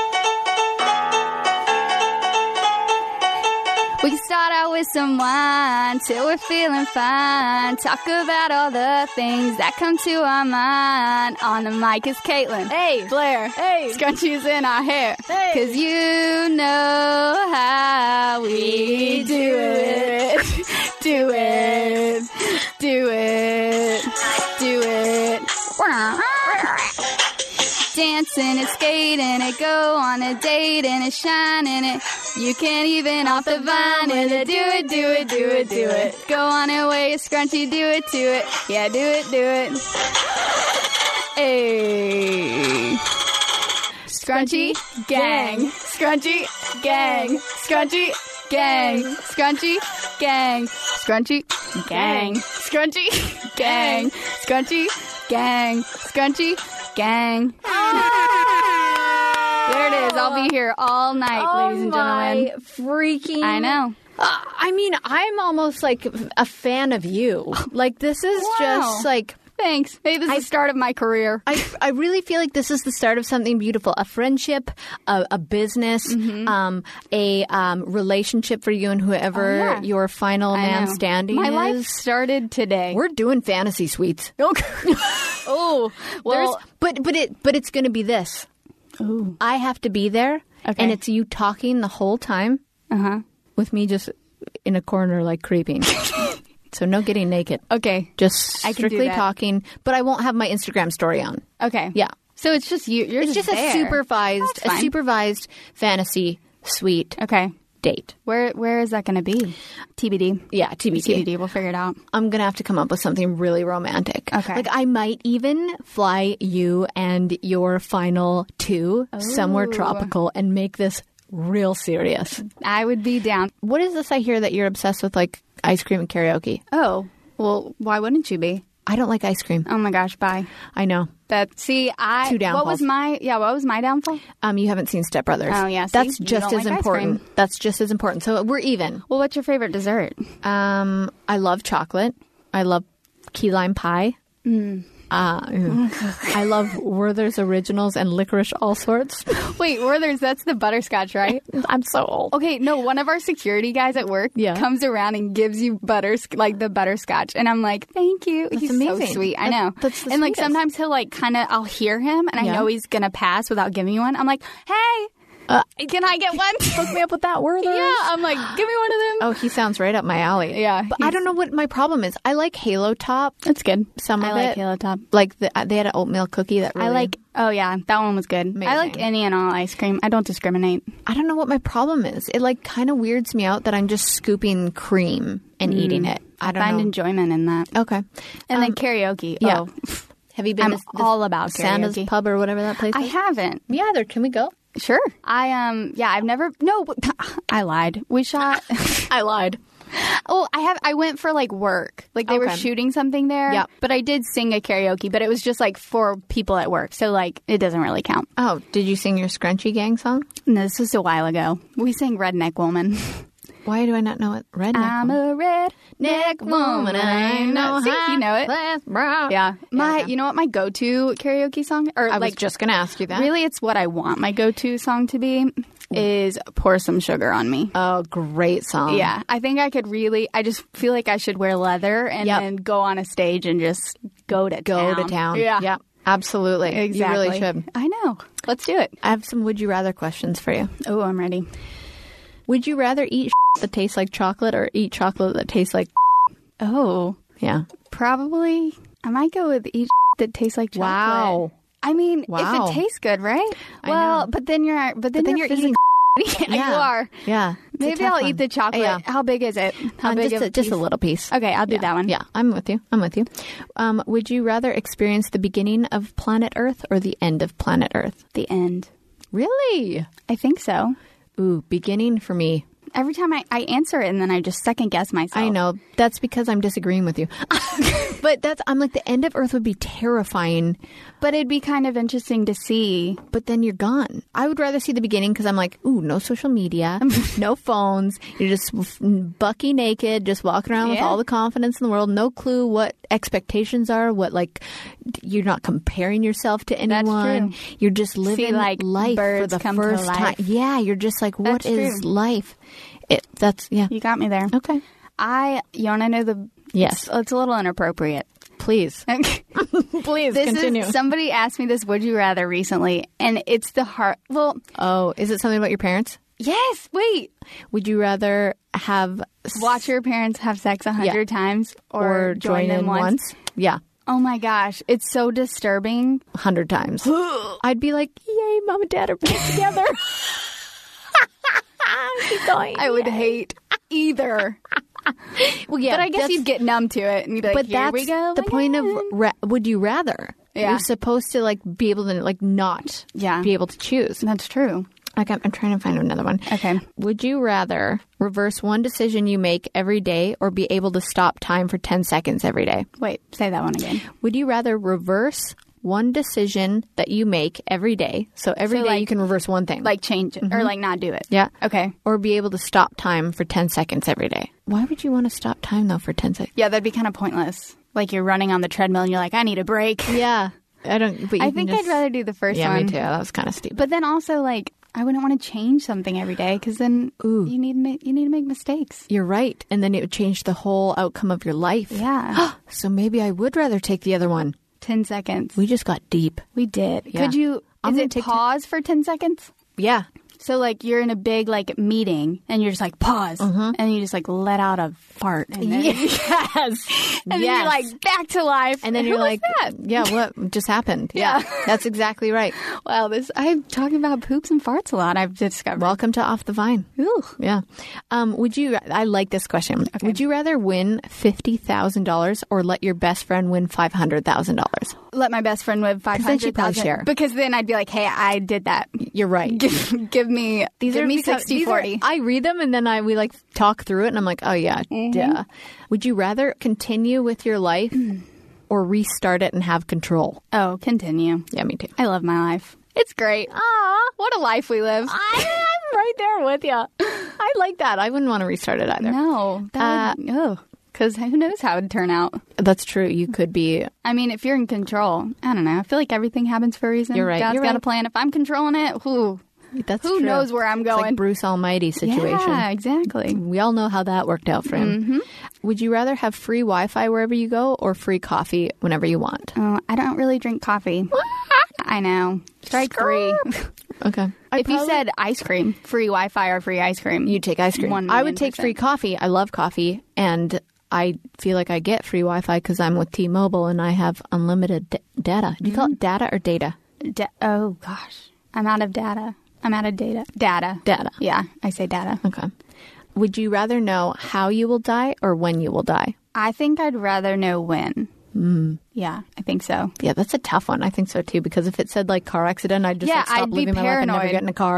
We can start out with some wine till we're feeling fine. Talk about all the things that come to our mind. On the mic is Caitlin. Hey. Blair. Hey. Scrunchies in our hair. Hey. 'Cause you know how we do it. Do it. Do it. Do it. Dancing and skating it, go on a date and it's shining it. You can't even off the vine with it. Do it, do it, do it, do it. Go on and way a scrunchy, do it, do it. Yeah, do it, do it. Hey. Scrunchy gang. Scrunchy gang. Scrunchy gang. Scrunchy gang. Scrunchy gang. Scrunchy gang. Scrunchy gang. Scrunchy gang. There it is. I'll be here all night, ladies and gentlemen. Freaking! I know. I mean, I'm almost like a fan of you. Like, this is just like... Thanks. Maybe this is the start of my career. I really feel like this is the start of something beautiful. A friendship, a business, a relationship for you and whoever your final man standing my is. My life started today. We're doing fantasy suites. Oh, well. But it's going to be this. Ooh. I have to be there, and it's you talking the whole time with me just in a corner like creeping. So no getting naked. Okay. Just strictly talking, but I won't have my Instagram story on. Okay. Yeah. So it's just you. You're just there. a supervised fantasy suite. Okay. Date. Where is that going to be? TBD. Yeah, TBD. We'll figure it out. I'm going to have to come up with something really romantic. Okay. Like, I might even fly you and your final two somewhere tropical and make this real serious. I would be down. What is this I hear that you're obsessed with, like, ice cream and karaoke? Oh, well, why wouldn't you be? I don't like ice cream. Oh my gosh, bye. I know. Two downfalls. What was my downfall? You haven't seen Step Brothers. Oh yeah, that's just as important. That's just as important. So we're even. Well, what's your favorite dessert? I love chocolate. I love key lime pie. I love Werther's Originals and licorice all sorts. Wait, Werther's, that's the butterscotch, right? I'm so old. Okay, no, one of our security guys at work comes around and gives you the butterscotch. And I'm like, thank you. That's he's amazing. So sweet. I know. That's the and like sweetest. sometimes he'll like I'll hear him and I know he's going to pass without giving me one. I'm like, hey. Can I get one? Hook me up with that Werther's. Yeah, I'm like, give me one of them. Oh, he sounds right up my alley. Yeah. But I don't know what my problem is. I like Halo Top. That's good. Some of it. I like Halo Top. Like, they had an oatmeal cookie that really... oh yeah, that one was good. Amazing. I like any and all ice cream. I don't discriminate. I don't know what my problem is. It like kind of weirds me out that I'm just scooping cream and eating it. I don't find know. enjoyment in that. Okay. And then karaoke. Yeah. Oh. Have you been I'm all about karaoke. Santa's Pub or whatever that place is? I haven't. Me either. Can we go? Sure. I've never. No, I lied. We shot. I lied. Oh, I went for like work. Like they were shooting something there. Yep. But I did sing a karaoke, but it was just like for people at work. So like it doesn't really count. Oh, did you sing your Scrunchy Gang song? No, this was a while ago. We sang Redneck Woman. Why do I not know it? Redneck I'm a redneck woman. I know. See, you know it. Yeah. You know what my go-to karaoke song? Or I was just going to ask you that. Really, it's what I want my go-to song to be is Pour Some Sugar on Me. Oh, great song. Yeah. I think I could I just feel like I should wear leather and then go on a stage and just go to town. Yeah. Yep. Absolutely. Exactly. You really should. I know. Let's do it. I have some would you rather questions for you. Oh, I'm ready. Would you rather eat that tastes like chocolate or eat chocolate that tastes like Oh. Yeah. Probably. I might go with eat that tastes like chocolate. Wow. I mean, if it tastes good, right? Well, but then you're eating. Yeah. You are. Yeah. Maybe I'll eat the chocolate. Yeah. How big is it? How big just a little piece. Okay, I'll do that one. Yeah, I'm with you. Would you rather experience the beginning of planet Earth or the end of planet Earth? The end. Really? I think so. Ooh, beginning for me. Every time I answer it and then I just second guess myself. I know. That's because I'm disagreeing with you. But I'm like, the end of Earth would be terrifying. But it'd be kind of interesting to see. But then you're gone. I would rather see the beginning because I'm like, ooh, no social media, no phones. You're just bucky naked, just walking around with all the confidence in the world. No clue what expectations are, you're not comparing yourself to anyone. That's true. You're just living life for the first time. Yeah, you're just like, what is life? You got me there. Okay. You want to know the... Yes. It's a little inappropriate. Please. Please continue. Somebody asked me this would you rather recently, and it's the heart... Well... Oh, is it something about your parents? Yes. Wait. Would you rather have... Watch your parents have sex 100 times or join them once? Yeah. Oh my gosh. It's so disturbing. 100 times. I'd be like, yay, mom and dad are back together. Keep going. I would hate either. Well, yeah, but I guess you'd get numb to it and you'd be like, here we go. The point of would you rather? Yeah. You're supposed to be able to not be able to choose. That's true. Okay, I'm trying to find another one. Okay. Would you rather reverse one decision you make every day or be able to stop time for 10 seconds every day? Wait, say that one again. Would you rather reverse one decision that you make every day? So every day you can reverse one thing. Like change it or not do it. Yeah. Okay. Or be able to stop time for 10 seconds every day. Why would you want to stop time though for 10 seconds? Yeah, that'd be kind of pointless. Like you're running on the treadmill and you're like, I need a break. Yeah. I think I'd rather do the first one. Yeah, me too. That was kind of stupid. But then also I wouldn't want to change something every day because then you need to make mistakes. You're right. And then it would change the whole outcome of your life. Yeah. So maybe I would rather take the other one. 10 seconds. We just got deep. We did. Yeah. Could you pause for 10 seconds? Yeah. So you're in a big meeting and you're just pause and you just let out a fart. And then, yes. And then you're back to life. And then you're like, yeah, what just happened? Yeah. That's exactly right. Wow, I'm talking about poops and farts a lot, I've discovered. Welcome to Off the Vine. Ooh. Yeah. I like this question. Okay. Would you rather win $50,000 or let your best friend win $500,000? Let my best friend win $500,000. Because then I'd be like, hey, I did that. You're right. Give me 60-40. I read them and then we talk through it and I'm like, oh yeah, duh. Would you rather continue with your life or restart it and have control? Oh, continue. Yeah, me too. I love my life. It's great. Aw, what a life we live. I'm right there with you. I like that. I wouldn't want to restart it either. No. Because who knows how it would turn out. That's true. You could be... I mean, if you're in control, I don't know. I feel like everything happens for a reason. You're right. God's got a plan. If I'm controlling it, who knows where I'm going? It's like Bruce Almighty situation. Yeah, exactly. We all know how that worked out for him. Mm-hmm. Would you rather have free Wi-Fi wherever you go or free coffee whenever you want? Oh, I don't really drink coffee. I know. Strike 3. Okay. If you said ice cream, free Wi-Fi or free ice cream. You'd take ice cream. I would take free coffee. I love coffee. And I feel like I get free Wi-Fi because I'm with T-Mobile and I have unlimited data. Do you call it data or data? Oh, gosh. I'm out of data. Data. Yeah, I say data. Okay. Would you rather know how you will die or when you will die? I think I'd rather know when. Yeah, I think so. Yeah, that's a tough one. I think so too because if it said car accident, I'd just stop living my life and never get in a car.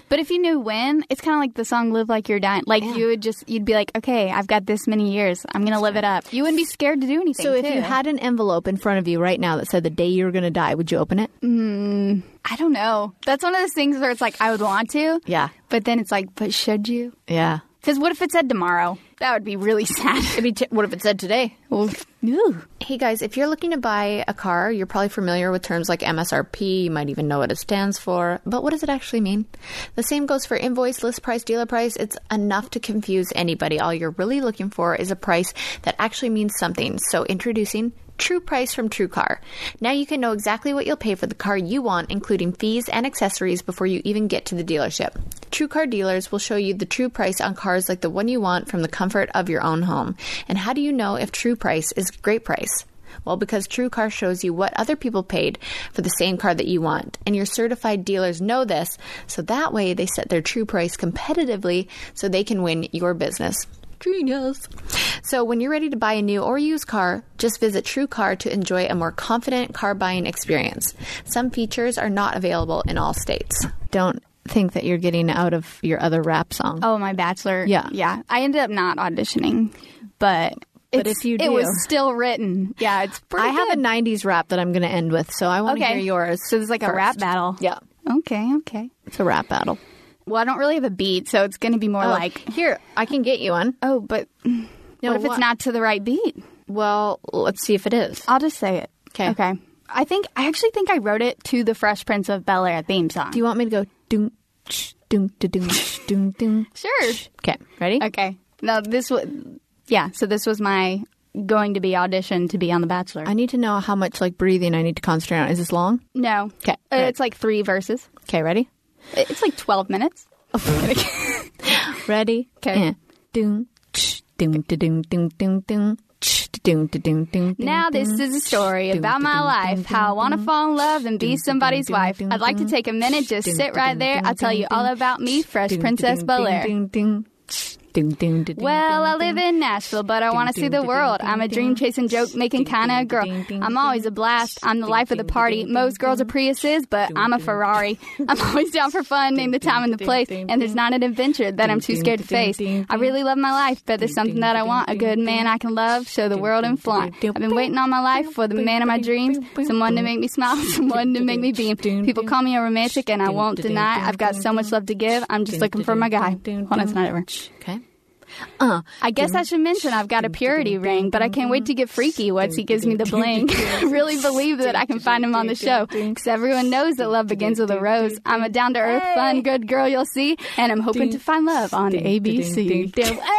But if you knew when, it's kind of like the song Live Like You're Dying. Like, you'd be like, okay, I've got this many years. I'm going to live it up. You wouldn't be scared to do anything, So if you had an envelope in front of you right now that said the day you were going to die, would you open it? I don't know. That's one of those things where it's like, I would want to. Yeah. But then it's like, but should you? Yeah. Because what if it said tomorrow? That would be really sad. What if it said today? Well, ew. Hey guys, if you're looking to buy a car, you're probably familiar with terms like MSRP. You might even know what it stands for. But what does it actually mean? The same goes for invoice, list price, dealer price. It's enough to confuse anybody. All you're really looking for is a price that actually means something. So introducing True Price from TrueCar. Now you can know exactly what you'll pay for the car you want, including fees and accessories, before you even get to the dealership. TrueCar dealers will show you the true price on cars like the one you want from the comfort of your own home. And how do you know if True Price is great price? Well, because TrueCar shows you what other people paid for the same car that you want. And your certified dealers know this, so that way they set their true price competitively so they can win your business. Genius. So when you're ready to buy a new or used car, just visit TrueCar to enjoy a more confident car buying experience. Some features are not available in all states. Don't think that you're getting out of your other rap song. Oh, my Bachelor. Yeah. Yeah. I ended up not auditioning, but if you do, it was still written. Yeah, it's pretty I have a 90s rap that I'm going to end with, so I want to hear yours. So there's like a rap battle. Yeah. Okay. It's a rap battle. Well, I don't really have a beat, so it's going to be more like... Here, I can get you one. Oh, but what if it's not to the right beat? Well, let's see if it is. I'll just say it. Okay. I actually think I wrote it to the Fresh Prince of Bel-Air theme song. Do you want me to go doom, doom, doom, doom, doom? Sure. Okay, ready? Okay. No, so this was my going to be audition to be on The Bachelor. I need to know how much breathing I need to concentrate on. Is this long? No. Okay. It's like 3 verses. Okay, ready? It's like 12 minutes. Ready? Okay. Doom, doom, doom, doom, doom, doom. Now this is a story about my life, how I want to fall in love and be somebody's wife. I'd like to take a minute, just sit right there. I'll tell you all about me, Fresh Princess Bel-Air. Well, I live in Nashville, but I want to see the world. I'm a dream-chasing, joke-making kind of girl. I'm always a blast. I'm the life of the party. Most girls are Priuses, but I'm a Ferrari. I'm always down for fun, name the time and the place, and there's not an adventure that I'm too scared to face. I really love my life, but there's something that I want, a good man I can love, show the world and flaunt. I've been waiting all my life for the man of my dreams, someone to make me smile, someone to make me beam. People call me a romantic, and I won't deny I've got so much love to give. I'm just looking for my guy. Hold on, it's not over. Okay. I guess I should mention I've got a purity ring, but I can't wait to get freaky once he gives me the bling. I really believe that I can find him on the show, because everyone knows that love begins with a rose. I'm a down-to-earth, fun, good girl you'll see, and I'm hoping to find love on ABC.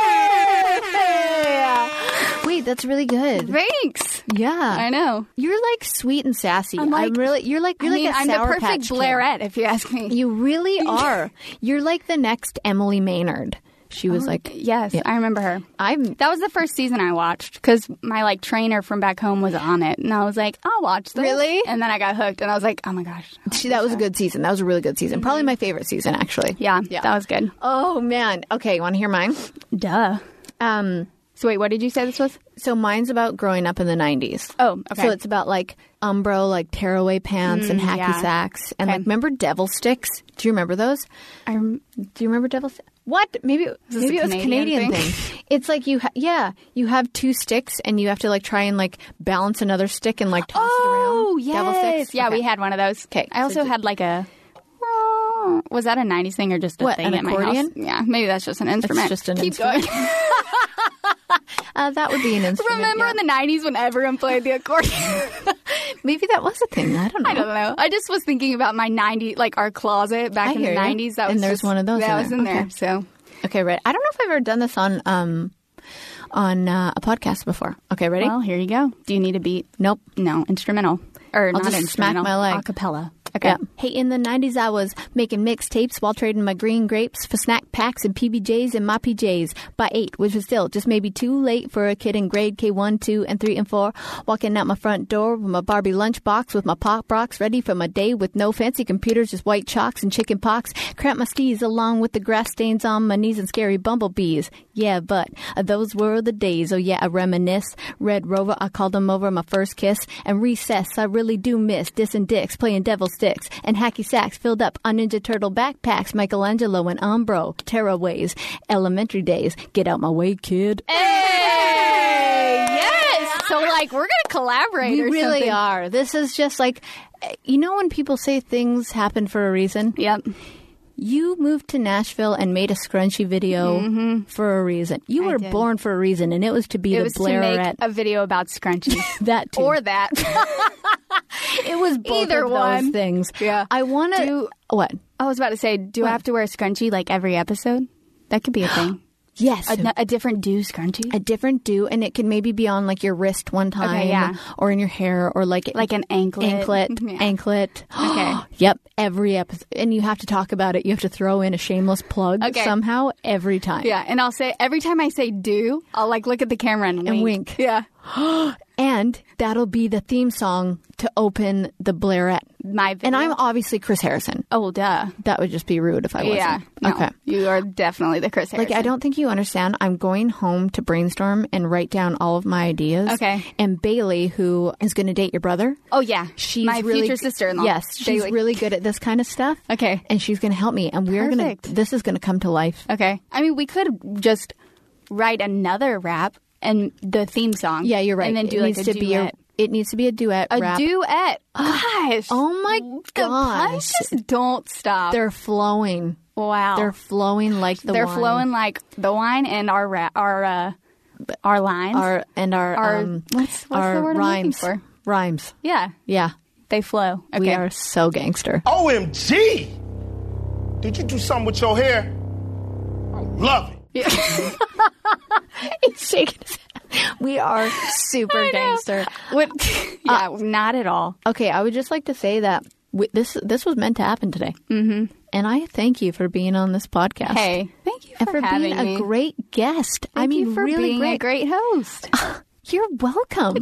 Wait, that's really good. Thanks. Yeah, I know. You're sweet and sassy. I'm like a I'm Sour the perfect Patch Blairette, if you ask me. You really are. You're like the next Emily Maynard. She was yes, yeah. I remember her. That was the first season I watched because my trainer from back home was on it, and I was like, I'll watch this. Really? And then I got hooked, and I was like, oh my gosh. That was a good season. That was a really good season. Probably my favorite season, actually. Yeah, that was good. Oh man. Okay, you want to hear mine? Duh. So wait, what did you say this was? So mine's about growing up in the 90s. Oh, okay. So it's about Umbro, tearaway pants and hacky sacks. And remember Devil Sticks? Do you remember those? Do you remember Devil Sticks? What? Maybe it was a Canadian thing. It's you have 2 sticks and you have to try and balance another stick and toss it around. Oh, yes. Devil Sticks? Yeah, we had one of those. Okay. I also had a... Was that a 90s thing or just a thing at accordion? My house? Yeah, maybe that's just an instrument. It's just an Keep instrument. going. That would be an instrument. Remember in the 90s when everyone played the accordion? Maybe that was a thing. I don't know. I just was thinking about my 90s, our closet back in the 90s. That was and there's one of those. That was in there. So okay, right. I don't know if I've ever done this on a podcast before. Okay, ready? Well, here you go. Do you need a beat? Nope. No, instrumental. Or I'll not just instrumental. Smack my leg. Acapella. Okay. Yeah. Hey, in the 90s, I was making mixtapes while trading my green grapes for snack packs and PBJs and my PJs by 8, which was still just maybe too late for a kid in grade K1, 2, and 3, and 4. Walking out my front door with my Barbie lunchbox with my Pop Rocks ready for my day with no fancy computers, just white chalks and chicken pox. Cramp my skis along with the grass stains on my knees and scary bumblebees. Yeah, but those were the days. Oh, yeah, I reminisce. Red Rover, I called them over my first kiss. And recess, I really do miss dissing dicks, playing devil stick. sticks and hacky sacks filled up on Ninja Turtle backpacks. Michelangelo and Umbro, Terraways, elementary days. Get out my way, kid. Hey! Yes! So, like, we're going to collaborate We or really something. are. This is just like, you know when people say things happen for a reason? Yep. You moved to Nashville and made a scrunchy video for a reason. You were did. born for a reason, and it was to be It the was to Blairette. make a video about scrunchies. That too. Or that. It was both Either of one. those things. Yeah. I want to... What? I was about to say, do I have to wear a scrunchie like every episode? That could be a thing. Yes. A different do scrunchie? A different do, and it can maybe be on like your wrist one time, Okay, yeah. or in your hair, or like Like an anklet. Yeah. Anklet. Okay. Yep, every episode, and you have to talk about it. You have to throw in a shameless plug somehow every time. Yeah, and I'll say, every time I say do, I'll like look at the camera and wink. wink. Yeah. And that'll be the theme song to open the Blairette. My video. And I'm obviously Chris Harrison. Oh, duh. That would just be rude if I wasn't. Yeah. No, Okay. You are definitely the Chris Harrison. Like, I don't think you understand. I'm going home to brainstorm and write down all of my ideas. Okay. And Bailey, who is going to date your brother. Oh, yeah. She's my really, future sister-in-law. Yes, she's Bailey. really good at this kind of stuff. Okay. And she's going to help me. And we're going Perfect. to, this is going to come to life. Okay. I mean, we could just write another rap and the theme song. Yeah, you're right. And then do it like needs a to duet. it needs to be a duet A rap. duet. Gosh. Oh my The puns gosh. just don't stop. They're flowing. wow. They're flowing like the They're wine. flowing like the wine and our lines. Our what's our the word I'm looking rhymes. for? Rhymes. Yeah. Yeah. They flow. Okay. We are so gangster. OMG! Did you do something with your hair? I love it. He's shaking his head. We are super gangster. Yeah, not at all. Okay, I would just like to say that this was meant to happen today. Mm-hmm. And I thank you for being on this podcast. Hey, thank you and for for having being me. a great guest. Thank you for really being a great host. You're welcome.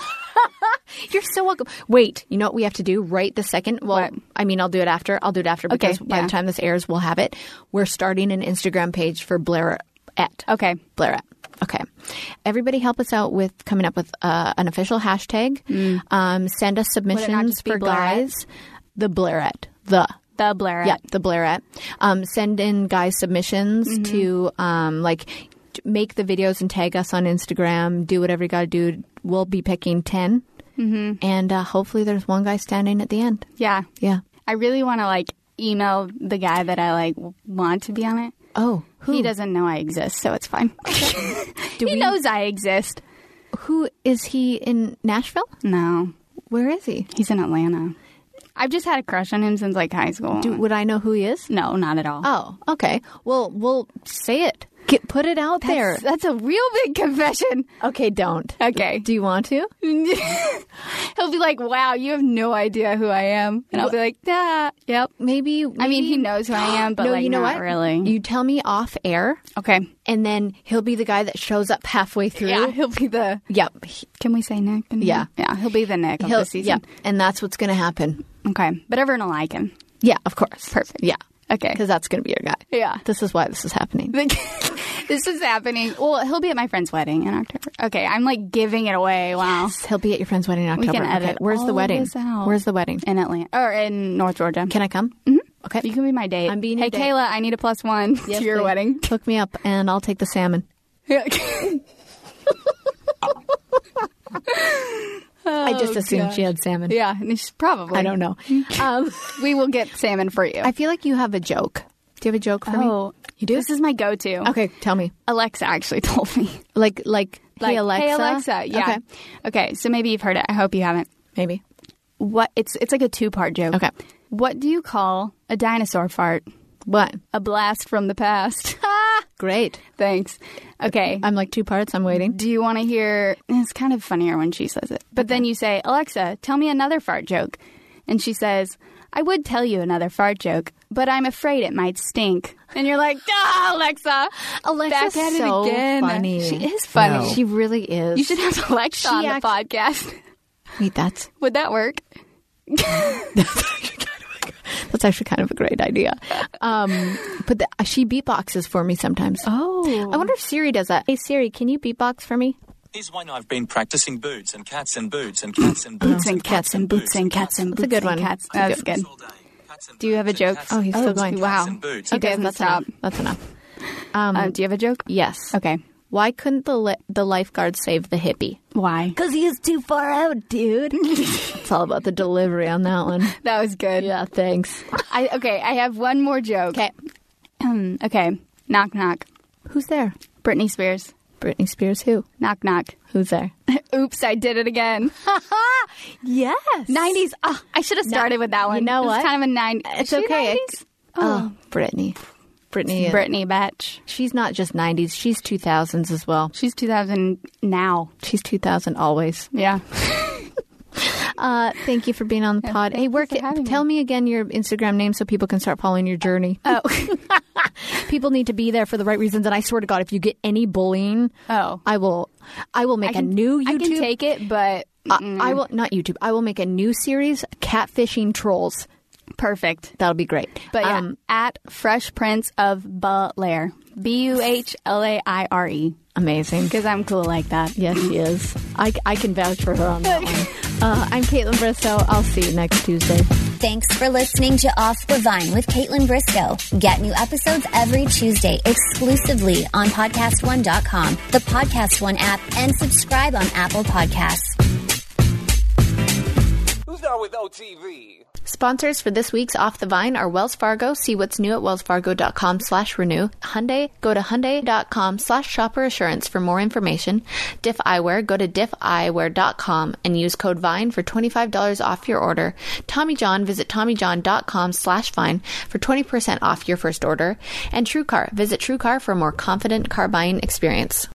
You're so welcome. Wait, you know what we have to do right this second? Well, What? I mean, I'll do it after because by yeah. the time this airs, we'll have it. We're starting an Instagram page for Blairette. Okay. Blairette. Okay. Everybody help us out with coming up with an official hashtag. Send us submissions just be for Blairette? guys. The Blairette. The Blairette. Yeah, the Blairette. Send in guys submissions to make the videos and tag us on Instagram. Do whatever you got to do. We'll be picking 10. And hopefully there's one guy standing at the end. Yeah. Yeah. I really want to email the guy that I want to be on it. Oh, who? He doesn't know I exist, so it's fine. He knows I exist. Who is he in Nashville? No, Where is he? he's in Atlanta. I've just had a crush on him since high school. Would I know who he is? No, not at all. Oh, okay. Well, we'll say it. Put it out there. That's a real big confession. Okay, don't. Okay. Do you want to? He'll be like, wow, you have no idea who I am. And I'll be like, yep. Maybe. I mean, he knows who I am, but no, you know not what? really. You tell me off air, Okay. and then he'll be the guy that shows up halfway through. Yeah, he'll be the... Yep. Can we say Nick? Yeah. Yeah, he'll be the Nick of the season. Yeah, and that's what's going to happen. Okay. But everyone will like him. Yeah, of course. Perfect. Yeah. Okay. Because that's going to be your guy. Yeah. This is why this is happening. This is happening. Well, he'll be at my friend's wedding in October. Okay, I'm giving it away. Wow. He'll be at your friend's wedding in We October. can edit Where's the all wedding? this out. Where's the wedding? In Atlanta. Or in North Georgia. Can I come? Mm-hmm. Okay. You can be my date. I'm being Hey, your date. Kayla, I need a +1 Yes, to your please. wedding. Hook me up, and I'll take the salmon. I just assumed she had salmon. Yeah, probably. I don't know. We will get salmon for you. I feel like you have a joke. Do you have a joke for me? You do? This is my go-to. Okay, tell me. Alexa actually told me. Like, hey Alexa. Hey, Alexa. Yeah. Okay, so maybe you've heard it. I hope you haven't. Maybe. What? It's like a 2-part joke. Okay. What do you call a dinosaur fart? What? A blast from the past. Great. Thanks. Okay. I'm 2 parts. I'm waiting. Do you want to hear? It's kind of funnier when she says it. But then you say, Alexa, tell me another fart joke. And she says, I would tell you another fart joke, but I'm afraid it might stink. And you're like, Alexa. Alexa's back at so it again. funny. She is funny. She really is. You should have Alexa on the podcast. Wait, that's Would that work? that's actually kind of a great idea. But she beatboxes for me sometimes. Oh. I wonder if Siri does that. Hey Siri, can you beatbox for me? Here's one I've been practicing: boots and cats and boots and cats and boots and cats and boots and cats and boots. That's a good one. That's good. Do you have a joke? Oh, he's still going. Wow. Okay, that's enough. That's enough. Do you have a joke? Yes. Okay. Why couldn't the lifeguard save the hippie? Why? Because he was too far out, dude. It's all about the delivery on that one. That was good. Yeah, thanks. I have one more joke. Okay. Okay. Knock, knock. Who's there? Britney Spears. Britney Spears who? Knock, knock. Who's there? Oops, I did it again. Yes. 90s. Oh, I should have started with that one. You know what? It's kind of a 90s. It's okay. Britney. Britney Batch. She's not just 90s. She's 2000s as well. She's 2000 now. She's 2000 always. Yeah. Thank you for being on the pod. Hey, tell me again your Instagram name so people can start following your journey. Oh. People need to be there for the right reasons. And I swear to God, if you get any bullying, I will make a new YouTube. I can take it, but I will not YouTube. I will make a new series, Catfishing Trolls. Perfect. That'll be great. But yeah, at Fresh Prince of Bel-Air. Buhlaire. Amazing. Because I'm cool like that. Yes, she is. I can vouch for her on that one. I'm Caitlin Bristow. I'll see you next Tuesday. Thanks for listening to Off the Vine with Caitlin Bristow. Get new episodes every Tuesday exclusively on PodcastOne.com, the Podcast One app, and subscribe on Apple Podcasts. Who's down with OTV? Sponsors for this week's Off the Vine are Wells Fargo. See what's new at wellsfargo.com/renew. Hyundai. Go to hyundai.com/shopper assurance for more information. Diff Eyewear. Go to diffeyewear.com and use code VINE for $25 off your order. Tommy John. Visit tommyjohn.com/vine for 20% off your first order. And TrueCar. Visit TrueCar for a more confident car buying experience.